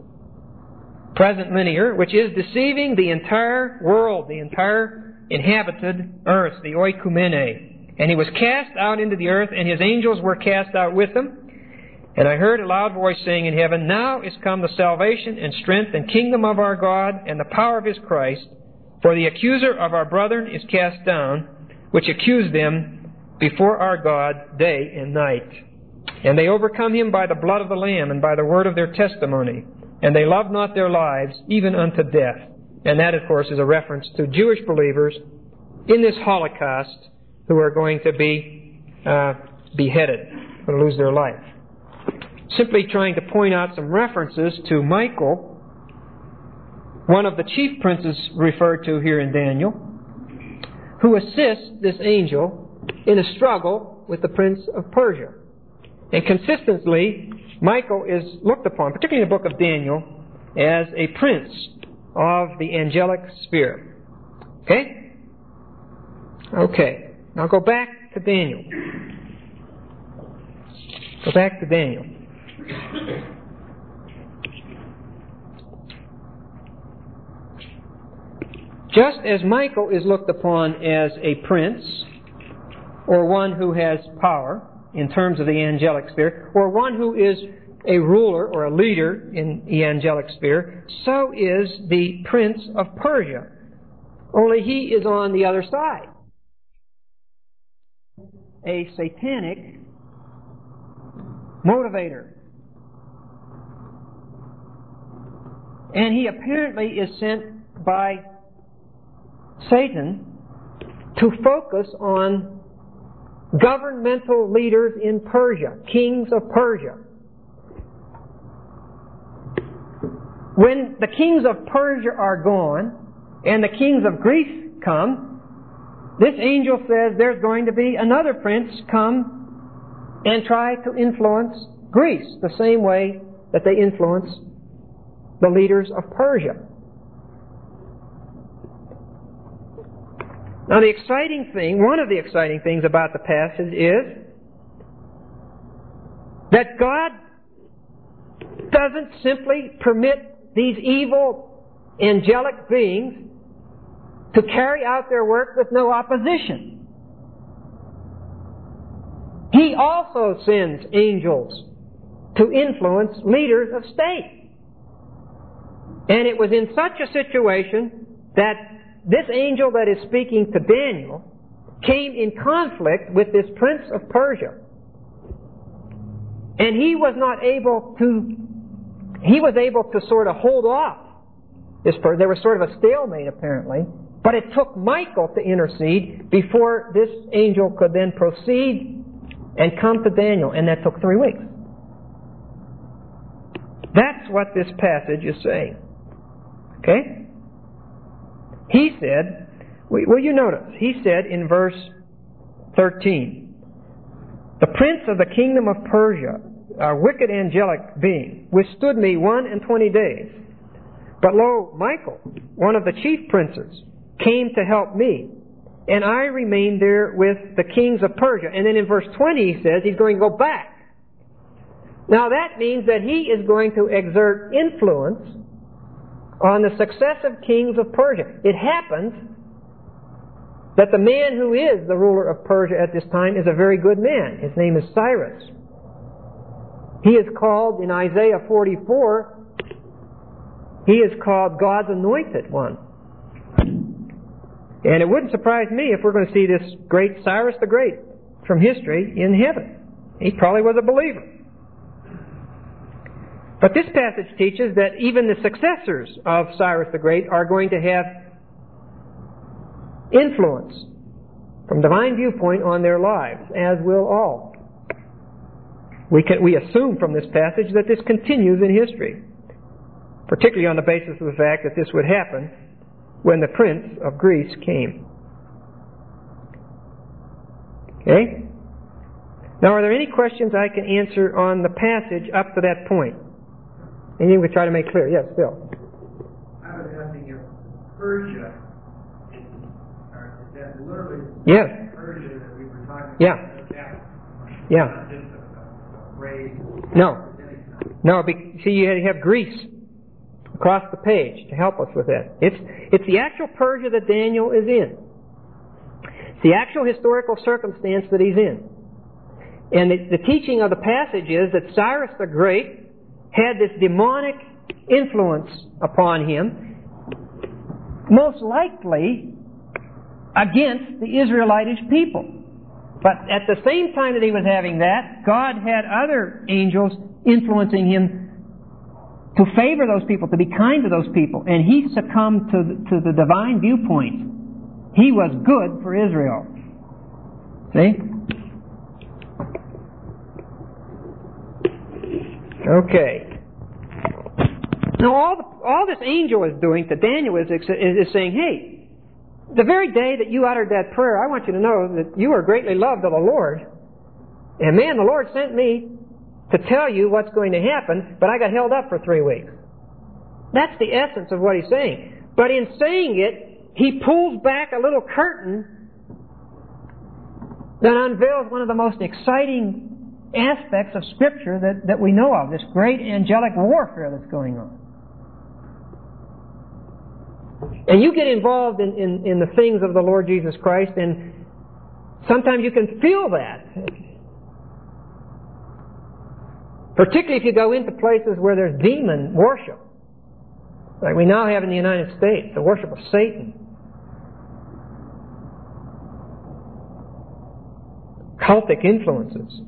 present linear, which is deceiving the entire world, the entire inhabited earth, the oikumene. And he was cast out into the earth, and his angels were cast out with him. And I heard a loud voice saying in heaven, now is come the salvation and strength and kingdom of our God and the power of his Christ. For the accuser of our brethren is cast down, which accused them before our God day and night. And they overcome him by the blood of the Lamb and by the word of their testimony. And they loved not their lives even unto death. And that, of course, is a reference to Jewish believers in this Holocaust who are going to be uh, beheaded, going to lose their life. Simply trying to point out some references to Michael, one of the chief princes referred to here in Daniel, who assists this angel in a struggle with the prince of Persia. And consistently, Michael is looked upon, particularly in the book of Daniel, as a prince of the angelic sphere. Okay? Okay. Now go back to Daniel. Go back to Daniel. Just as Michael is looked upon as a prince or one who has power in terms of the angelic sphere, or one who is a ruler or a leader in the angelic sphere, so is the prince of Persia. Only he is on the other side. A satanic motivator. And he apparently is sent by Satan to focus on governmental leaders in Persia, kings of Persia. When the kings of Persia are gone and the kings of Greece come, this angel says there's going to be another prince come and try to influence Greece the same way that they influence the leaders of Persia. Now the exciting thing, one of the exciting things about the passage is that God doesn't simply permit these evil angelic beings to carry out their work with no opposition. He also sends angels to influence leaders of state. And it was in such a situation that this angel that is speaking to Daniel came in conflict with this prince of Persia. And he was not able to, he was able to sort of hold off this person. There was sort of a stalemate apparently. But it took Michael to intercede before this angel could then proceed and come to Daniel. And that took three weeks. That's what this passage is saying. Okay? He said, will you notice? He said in verse thirteen, the prince of the kingdom of Persia, a wicked angelic being, withstood me one and twenty days. But lo, Michael, one of the chief princes, came to help me, and I remained there with the kings of Persia. And then in verse twenty he says he's going to go back. Now that means that he is going to exert influence on the successive kings of Persia. It happens that the man who is the ruler of Persia at this time is a very good man. His name is Cyrus. He is called in Isaiah forty-four, he is called God's anointed one. And it wouldn't surprise me if we're going to see this great Cyrus the Great from history in heaven. He probably was a believer. But this passage teaches that even the successors of Cyrus the Great are going to have influence from divine viewpoint on their lives, as will all. We can, we assume from this passage that this continues in history, particularly on the basis of the fact that this would happen when the prince of Greece came. Okay? Now, are there any questions I can answer on the passage up to that point? Anything we try to make clear? Yes, Phil. I was asking if Persia, or is that literally yes. Persia that we were talking yeah. about? Yeah. Yeah. Not just a, a phrase. No. No, be, see, you have Greece across the page to help us with that. It's, it's the actual Persia that Daniel is in. It's the actual historical circumstance that he's in. And the, the teaching of the passage is that Cyrus the Great had this demonic influence upon him, most likely against the Israelitish people. But at the same time that he was having that, God had other angels influencing him to favor those people, to be kind to those people. And he succumbed to the, to the divine viewpoint. He was good for Israel. See? Okay. Now all the, all this angel is doing to Daniel is, is, is saying, hey, the very day that you uttered that prayer, I want you to know that you are greatly loved of the Lord. And man, the Lord sent me to tell you what's going to happen, but I got held up for three weeks. That's the essence of what he's saying. But in saying it, he pulls back a little curtain that unveils one of the most exciting aspects of Scripture that, that we know of, this great angelic warfare that's going on. And you get involved in, in, in the things of the Lord Jesus Christ, and sometimes you can feel that. Particularly if you go into places where there's demon worship. Like we now have in the United States, the worship of Satan. Cultic influences.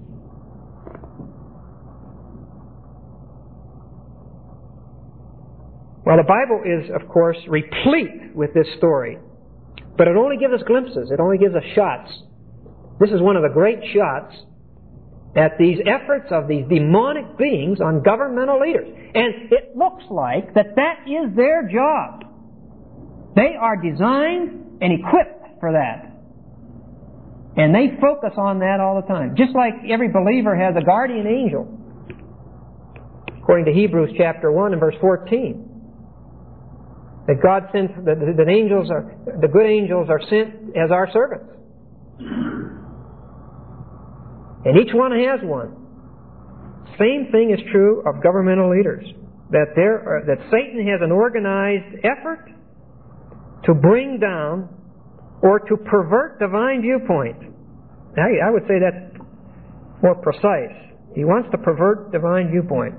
Well, the Bible is, of course, replete with this story. But it only gives us glimpses. It only gives us shots. This is one of the great shots at these efforts of these demonic beings on governmental leaders. And it looks like that that is their job. They are designed and equipped for that. And they focus on that all the time. Just like every believer has a guardian angel. According to Hebrews chapter one and verse fourteen. That God sends, that, that angels are, the good angels are sent as our servants. And each one has one. Same thing is true of governmental leaders. That there are, that Satan has an organized effort to bring down or to pervert divine viewpoint. I, I would say that's more precise. He wants to pervert divine viewpoint.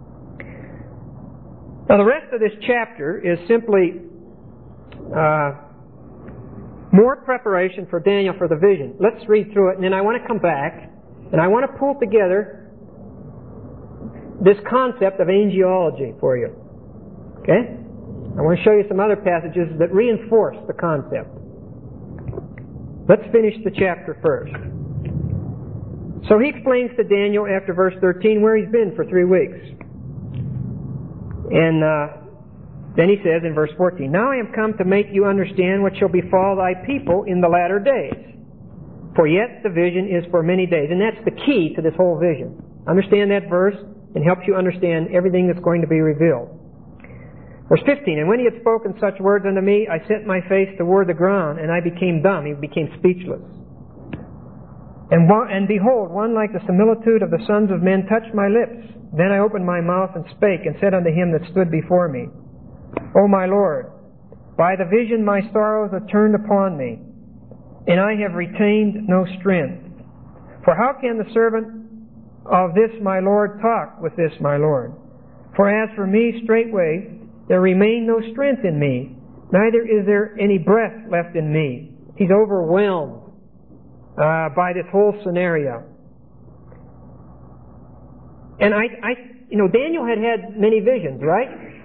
Now the rest of this chapter is simply uh, more preparation for Daniel for the vision. Let's read through it, and then I want to come back, and I want to pull together this concept of angelology for you. Okay? I want to show you some other passages that reinforce the concept. Let's finish the chapter first. So he explains to Daniel after verse thirteen where he's been for three weeks. And uh, then he says in verse fourteen, Now I am come to make you understand what shall befall thy people in the latter days. For yet the vision is for many days. And that's the key to this whole vision. Understand that verse and helps you understand everything that's going to be revealed. Verse fifteen, And when he had spoken such words unto me, I set my face toward the ground, and I became dumb. He became speechless. And, and behold, one like the similitude of the sons of men touched my lips. Then I opened my mouth and spake, and said unto him that stood before me, O my Lord, by the vision my sorrows are turned upon me, and I have retained no strength. For how can the servant of this my Lord talk with this my Lord? For as for me straightway, there remain no strength in me, neither is there any breath left in me. He's overwhelmed uh, by this whole scenario. And I, I, you know, Daniel had had many visions, right?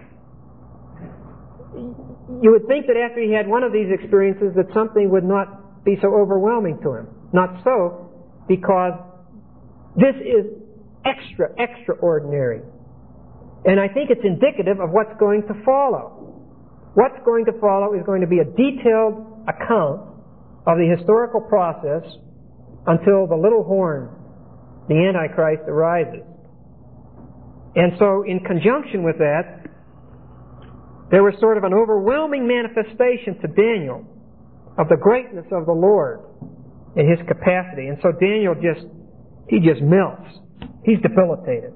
You would think that after he had one of these experiences that something would not be so overwhelming to him. Not so, because this is extra, extraordinary. And I think it's indicative of what's going to follow. What's going to follow is going to be a detailed account of the historical process until the little horn, the Antichrist, arises. And so, in conjunction with that, there was sort of an overwhelming manifestation to Daniel of the greatness of the Lord and His capacity. And so Daniel just, he just melts. He's debilitated.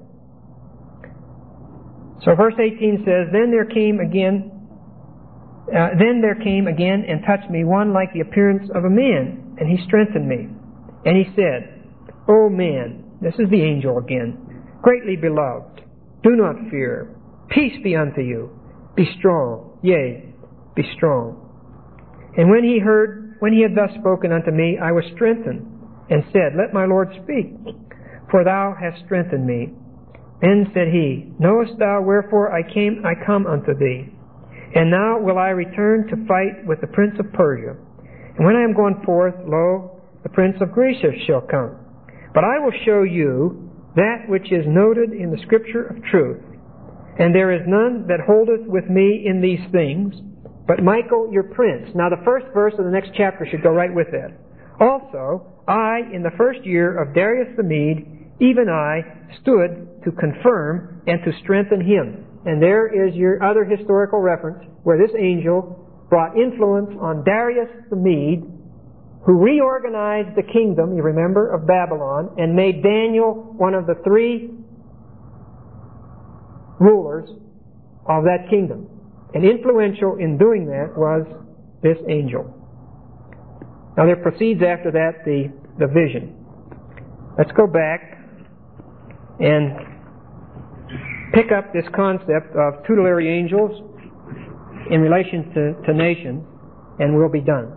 So verse eighteen says, Then there came again, uh, then there came again and touched me one like the appearance of a man, and he strengthened me. And he said, O man, this is the angel again, greatly beloved, do not fear. Peace be unto you. Be strong. Yea, be strong. And when he heard, when he had thus spoken unto me, I was strengthened, and said, Let my Lord speak, for thou hast strengthened me. Then said he, Knowest thou wherefore I came, I come unto thee? And now will I return to fight with the prince of Persia. And when I am gone forth, lo, the prince of Greece shall come. But I will show you that which is noted in the Scripture of truth. And there is none that holdeth with me in these things, but Michael your prince. Now the first verse of the next chapter should go right with that. Also, I, in the first year of Darius the Mede, even I, stood to confirm and to strengthen him. And there is your other historical reference where this angel brought influence on Darius the Mede, who reorganized the kingdom, you remember, of Babylon, and made Daniel one of the three rulers of that kingdom. And influential in doing that was this angel. Now there proceeds after that the, the vision. Let's go back and pick up this concept of tutelary angels in relation to, to nations, and we'll be done.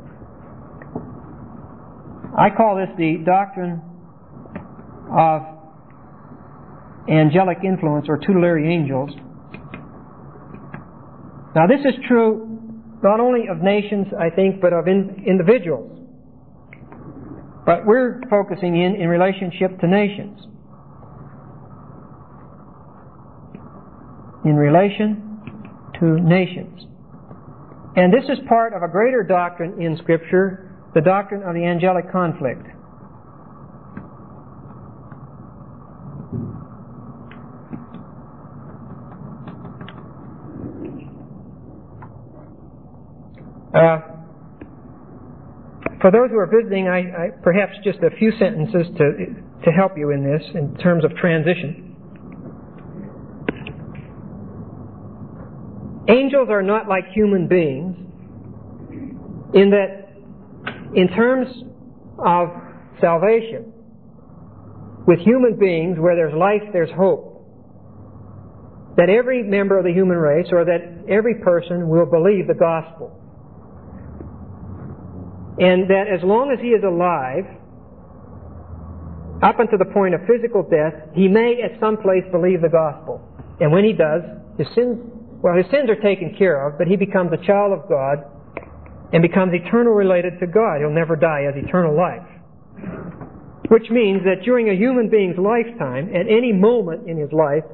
I call this the doctrine of angelic influence or tutelary angels. Now this is true not only of nations, I think, but of in, individuals. But we're focusing in in relationship to nations. In relation to nations. And this is part of a greater doctrine in Scripture, the doctrine of the angelic conflict. Uh, for those who are visiting, I, I perhaps just a few sentences to to help you in this in terms of transition. Angels are not like human beings in that, in terms of salvation, with human beings, where there's life, there's hope. That every member of the human race, or that every person, will believe the gospel. And that as long as he is alive, up until the point of physical death, he may at some place believe the gospel. And when he does, his sins, well, his sins are taken care of, but he becomes a child of God and becomes eternal related to God. He'll never die, as eternal life. Which means that during a human being's lifetime, at any moment in his life,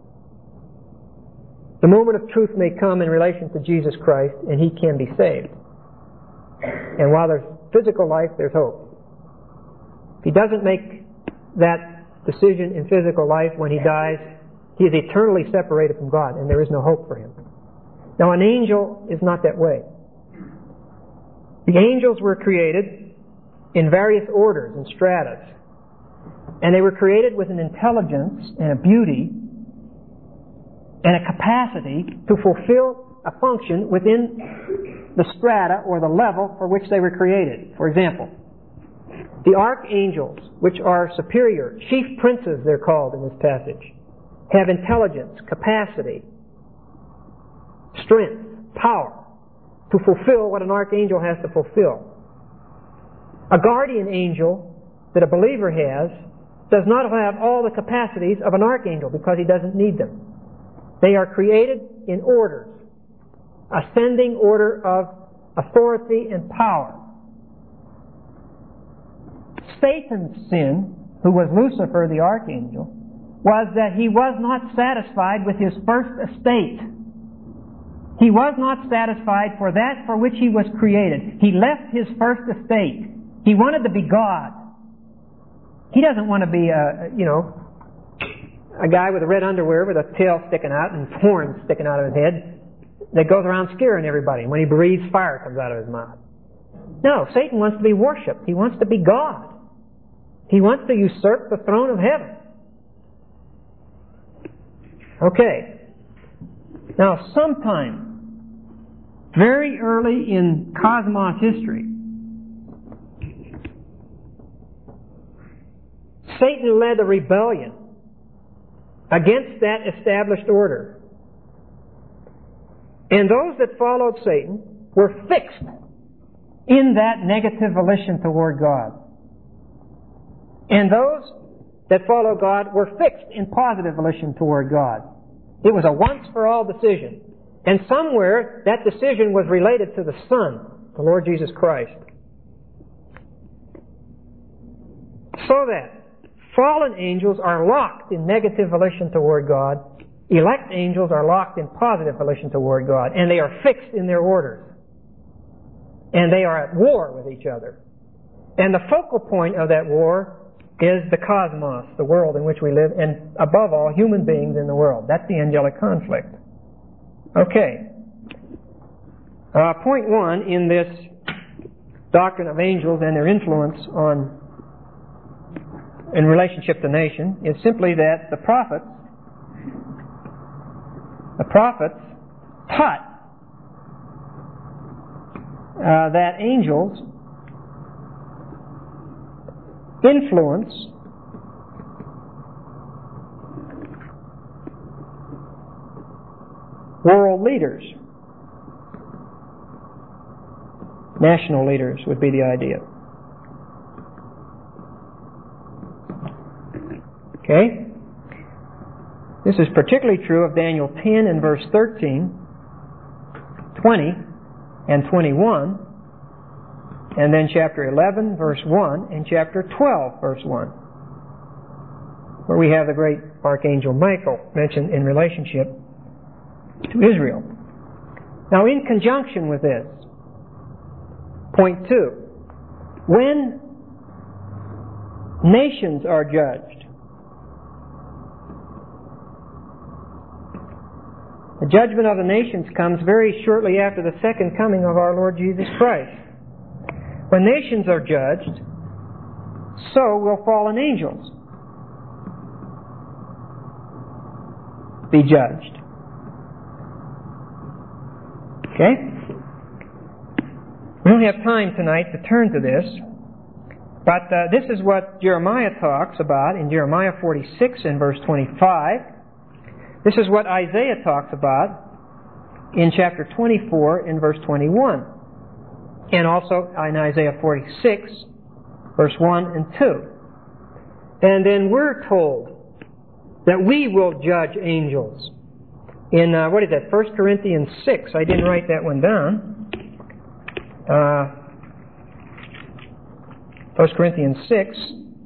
the moment of truth may come in relation to Jesus Christ, and he can be saved. And while there's physical life, there's hope. If he doesn't make that decision in physical life when he dies, he is eternally separated from God, and there is no hope for him. Now, an angel is not that way. The angels were created in various orders and stratas, and they were created with an intelligence and a beauty and a capacity to fulfill a function within the strata or the level for which they were created. For example, the archangels, which are superior, chief princes they're called in this passage, have intelligence, capacity, strength, power to fulfill what an archangel has to fulfill. A guardian angel that a believer has does not have all the capacities of an archangel because he doesn't need them. They are created in orders, ascending order of authority and power. Satan's sin, who was Lucifer the archangel, was that he was not satisfied with his first estate. He was not satisfied for that for which he was created. He left his first estate. He wanted to be God. He doesn't want to be a, you know, a guy with a red underwear with a tail sticking out and horns sticking out of his head that goes around scaring everybody. When he breathes, fire comes out of his mouth. No, Satan wants to be worshipped. He wants to be God. He wants to usurp the throne of heaven. Okay. Now, sometime very early in cosmos history, Satan led a rebellion against that established order. And those that followed Satan were fixed in that negative volition toward God. And those that followed God were fixed in positive volition toward God. It was a once-for-all decision. And somewhere that decision was related to the Son, the Lord Jesus Christ. So that fallen angels are locked in negative volition toward God. Elect angels are locked in positive volition toward God. And they are fixed in their orders. And they are at war with each other. And the focal point of that war is the cosmos, the world in which we live, and above all, human beings in the world. That's the angelic conflict. Okay. Uh, point one in this doctrine of angels and their influence on in relationship to nation is simply that the prophets the prophets taught uh, that angels influence world leaders. National leaders would be the idea. Okay? This is particularly true of Daniel ten and verse thirteen, twenty, and twenty-one, and then chapter eleven, verse one, and chapter twelve, verse one, where we have the great Archangel Michael mentioned in relationship to Israel. Now, in conjunction with this, point two, when nations are judged, the judgment of the nations comes very shortly after the second coming of our Lord Jesus Christ. When nations are judged, so will fallen angels be judged. Okay? We don't have time tonight to turn to this, but uh, this is what Jeremiah talks about in Jeremiah forty-six and verse twenty-five. This is what Isaiah talks about in chapter twenty-four and verse twenty-one. And also in Isaiah forty-six, verse one and two. And then we're told that we will judge angels. In, uh, what is that, First Corinthians six. I didn't write that one down. Uh, First Corinthians six.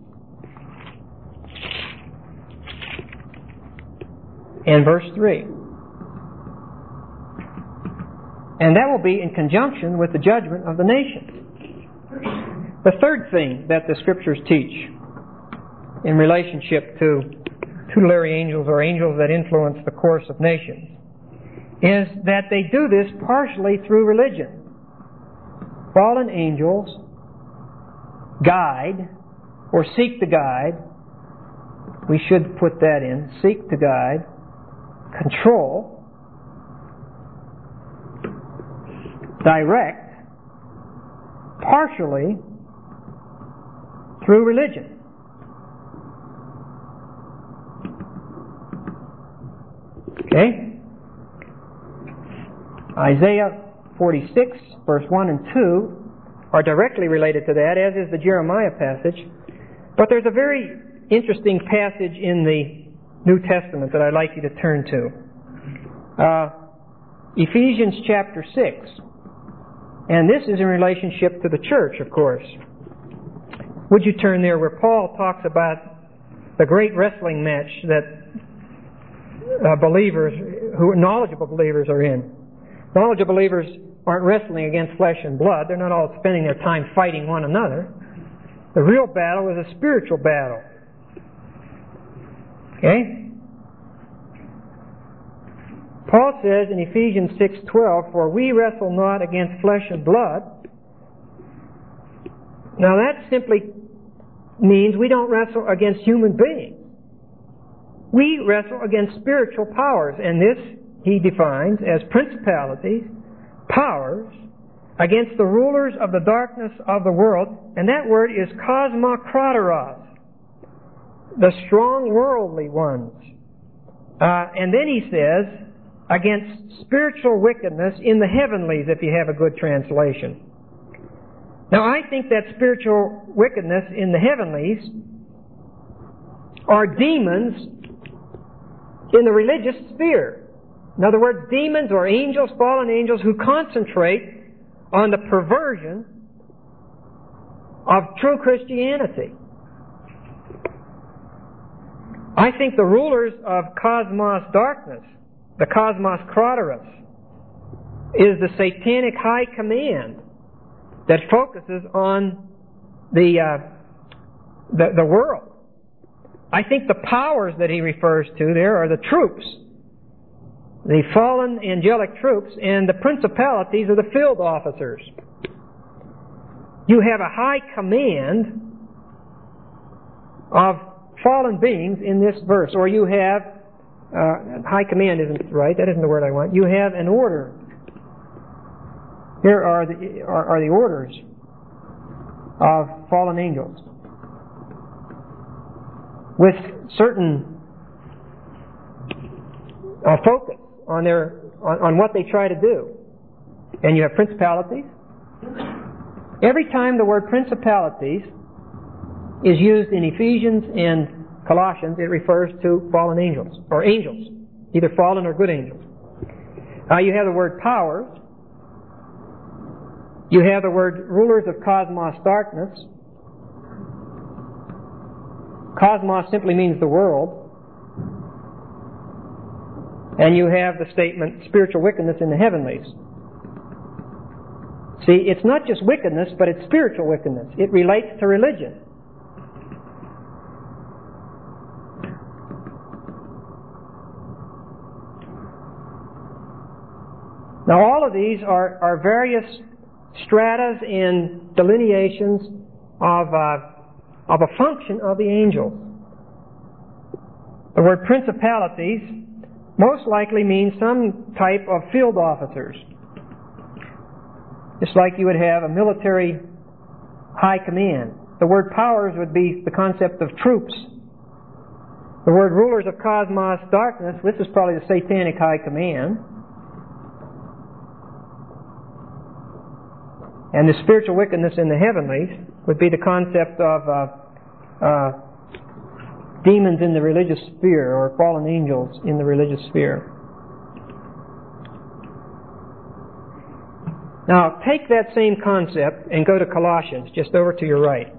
And verse three. And that will be in conjunction with the judgment of the nations. The third thing that the Scriptures teach in relationship to tutelary angels or angels that influence the course of nations is that they do this partially through religion. Fallen angels guide or seek to guide, we should put that in, seek to guide, control, direct, partially through religion. Okay? Isaiah forty-six, verse one and two are directly related to that, as is the Jeremiah passage. But there's a very interesting passage in the New Testament that I'd like you to turn to. Uh, Ephesians chapter six. And this is in relationship to the church, of course. Would you turn there where Paul talks about the great wrestling match that uh, believers, who knowledgeable believers are in. Knowledgeable believers aren't wrestling against flesh and blood. They're not all spending their time fighting one another. The real battle is a spiritual battle. Okay? Paul says in Ephesians six twelve, "For we wrestle not against flesh and blood." Now that simply means we don't wrestle against human beings. We wrestle against spiritual powers, and this he defines as principalities, powers, against the rulers of the darkness of the world, and that word is kosmokratoros, the strong worldly ones. Uh, and then he says, against spiritual wickedness in the heavenlies, if you have a good translation. Now, I think that spiritual wickedness in the heavenlies are demons in the religious sphere. In other words, demons or angels, fallen angels, who concentrate on the perversion of true Christianity. I think the rulers of cosmos darkness, the cosmos krateros, is the satanic high command that focuses on the, uh, the the world. I think the powers that he refers to there are the troops, the fallen angelic troops, and the principalities are the field officers. You have a high command of fallen beings in this verse, or you have uh, high command isn't right. That isn't the word I want. You have an order. Here are the are, are the orders of fallen angels. with certain uh, focus on their on, on what they try to do. And you have principalities. Every time the word principalities is used in Ephesians and Colossians, it refers to fallen angels, or angels, either fallen or good angels. Uh, you have the word powers. You have the word rulers of cosmos darkness. Cosmos simply means the world. And you have the statement spiritual wickedness in the heavenlies. See, it's not just wickedness, but it's spiritual wickedness. It relates to religion. Now all of these are, are various stratas and delineations of, uh, of a function of the angels. The word principalities most likely means some type of field officers. Just like you would have a military high command. The word powers would be the concept of troops. The word rulers of cosmos darkness, this is probably the satanic high command. And the spiritual wickedness in the heavenlies would be the concept of uh, uh, demons in the religious sphere, or fallen angels in the religious sphere. Now, take that same concept and go to Colossians, just over to your right.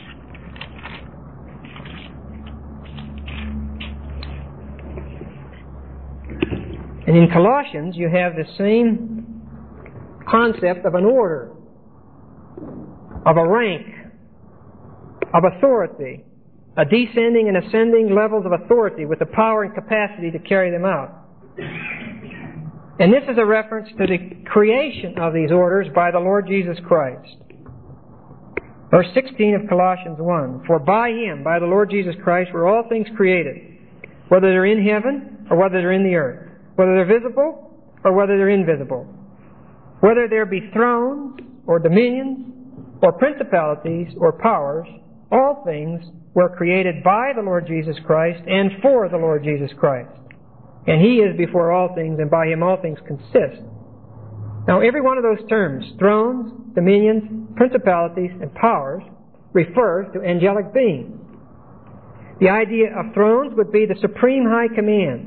And in Colossians, you have the same concept of an order, of a rank, of authority, a descending and ascending levels of authority with the power and capacity to carry them out. And this is a reference to the creation of these orders by the Lord Jesus Christ. Verse sixteen of Colossians one, for by Him, by the Lord Jesus Christ, were all things created, whether they're in heaven or whether they're in the earth, whether they're visible or whether they're invisible, whether there be thrones or dominions or principalities or powers, all things were created by the Lord Jesus Christ and for the Lord Jesus Christ. And He is before all things, and by Him all things consist. Now, every one of those terms, thrones, dominions, principalities, and powers, refers to angelic beings. The idea of thrones would be the supreme high command.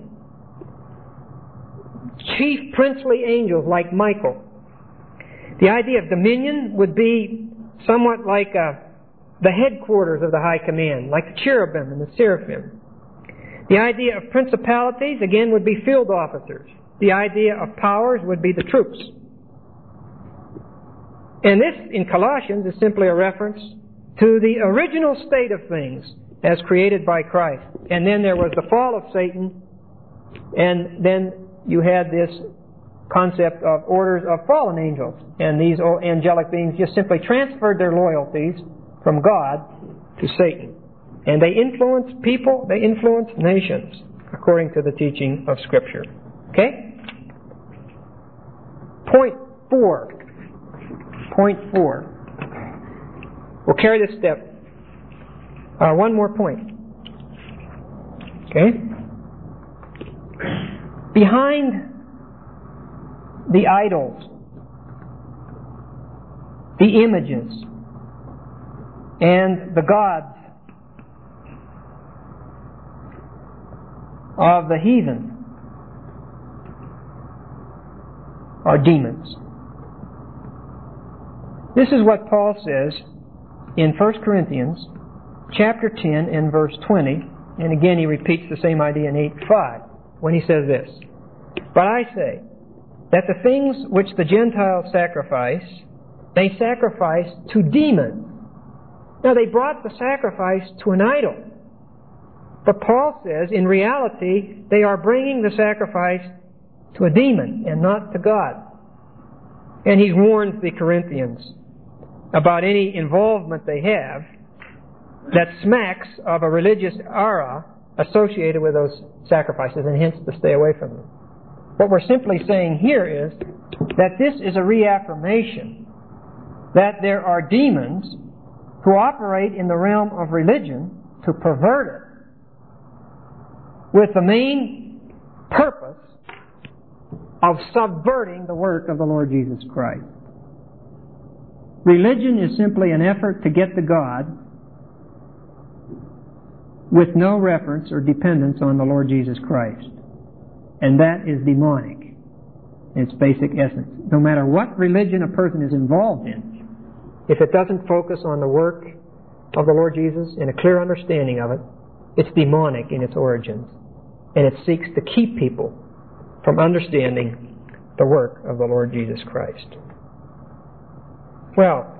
Chief princely angels like Michael. The idea of dominion would be somewhat like uh, the headquarters of the high command, like the cherubim and the seraphim. The idea of principalities, again, would be field officers. The idea of powers would be the troops. And this, in Colossians, is simply a reference to the original state of things as created by Christ. And then there was the fall of Satan, and then you had this concept of orders of fallen angels. And these angelic beings just simply transferred their loyalties from God to Satan. And they influence people, they influence nations, according to the teaching of Scripture. Okay? Point four. Point four. We'll carry this step. Uh, one more point. Okay? Behind the idols, the images, and the gods of the heathen are demons. This is what Paul says in First Corinthians chapter ten and verse twenty, and again he repeats the same idea in eight five when he says this, but I say that the things which the Gentiles sacrifice, they sacrifice to demons. Now they brought the sacrifice to an idol. But Paul says, in reality, they are bringing the sacrifice to a demon and not to God. And he warns the Corinthians about any involvement they have that smacks of a religious aura associated with those sacrifices, and hence to stay away from them. What we're simply saying here is that this is a reaffirmation that there are demons who operate in the realm of religion to pervert it with the main purpose of subverting the work of the Lord Jesus Christ. Religion is simply an effort to get to God with no reference or dependence on the Lord Jesus Christ. And that is demonic in its basic essence. No matter what religion a person is involved in, if it doesn't focus on the work of the Lord Jesus and a clear understanding of it, it's demonic in its origins. And it seeks to keep people from understanding the work of the Lord Jesus Christ. Well,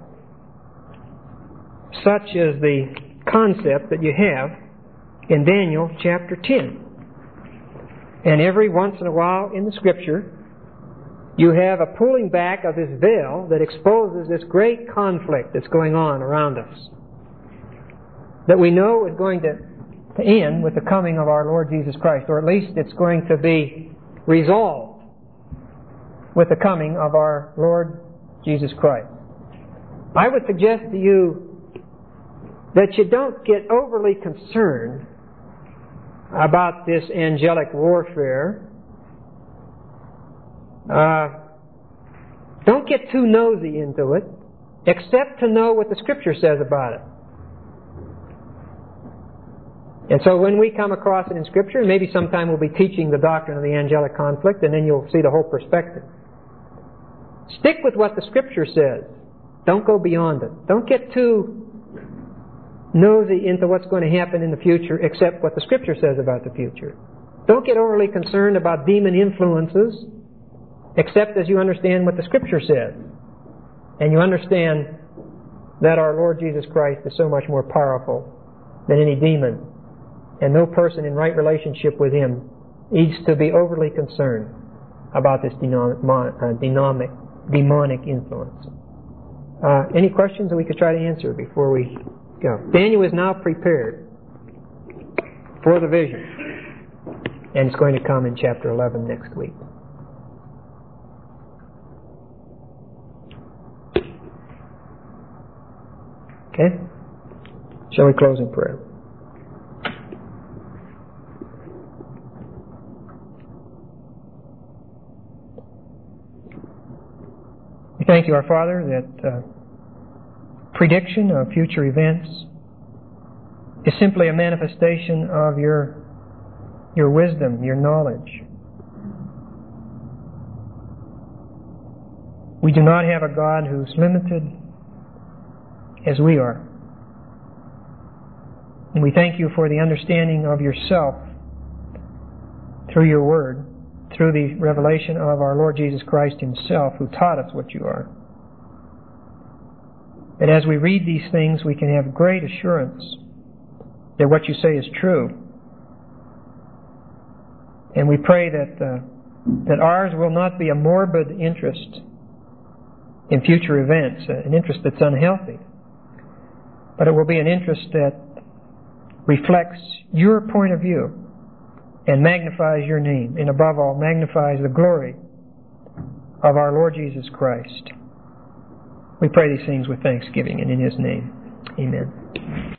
such is the concept that you have in Daniel chapter ten. And every once in a while in the Scripture, you have a pulling back of this veil that exposes this great conflict that's going on around us, that we know is going to, to end with the coming of our Lord Jesus Christ, or at least it's going to be resolved with the coming of our Lord Jesus Christ. I would suggest to you that you don't get overly concerned about this angelic warfare. Uh, don't get too nosy into it, except to know what the Scripture says about it. And so when we come across it in Scripture, maybe sometime we'll be teaching the doctrine of the angelic conflict, and then you'll see the whole perspective. Stick with what the Scripture says. Don't go beyond it. Don't get too nosy into what's going to happen in the future, except what the Scripture says about the future. Don't get overly concerned about demon influences, except as you understand what the Scripture says. And you understand that our Lord Jesus Christ is so much more powerful than any demon. And no person in right relationship with Him needs to be overly concerned about this demonic, demonic influence. Uh, any questions that we could try to answer before we go? Daniel is now prepared for the vision. And it's going to come in chapter eleven next week. Okay? Shall we close in prayer? We thank you, our Father, that uh, prediction of future events is simply a manifestation of your your wisdom, your knowledge. We do not have a God who's limited as we are. And we thank you for the understanding of yourself through your word, through the revelation of our Lord Jesus Christ Himself, who taught us what you are. And as we read these things, we can have great assurance that what you say is true. And we pray that uh, that ours will not be a morbid interest in future events, uh, an interest that's unhealthy, but it will be an interest that reflects your point of view and magnifies your name, and above all, magnifies the glory of our Lord Jesus Christ. We pray these things with thanksgiving, and in His name, amen.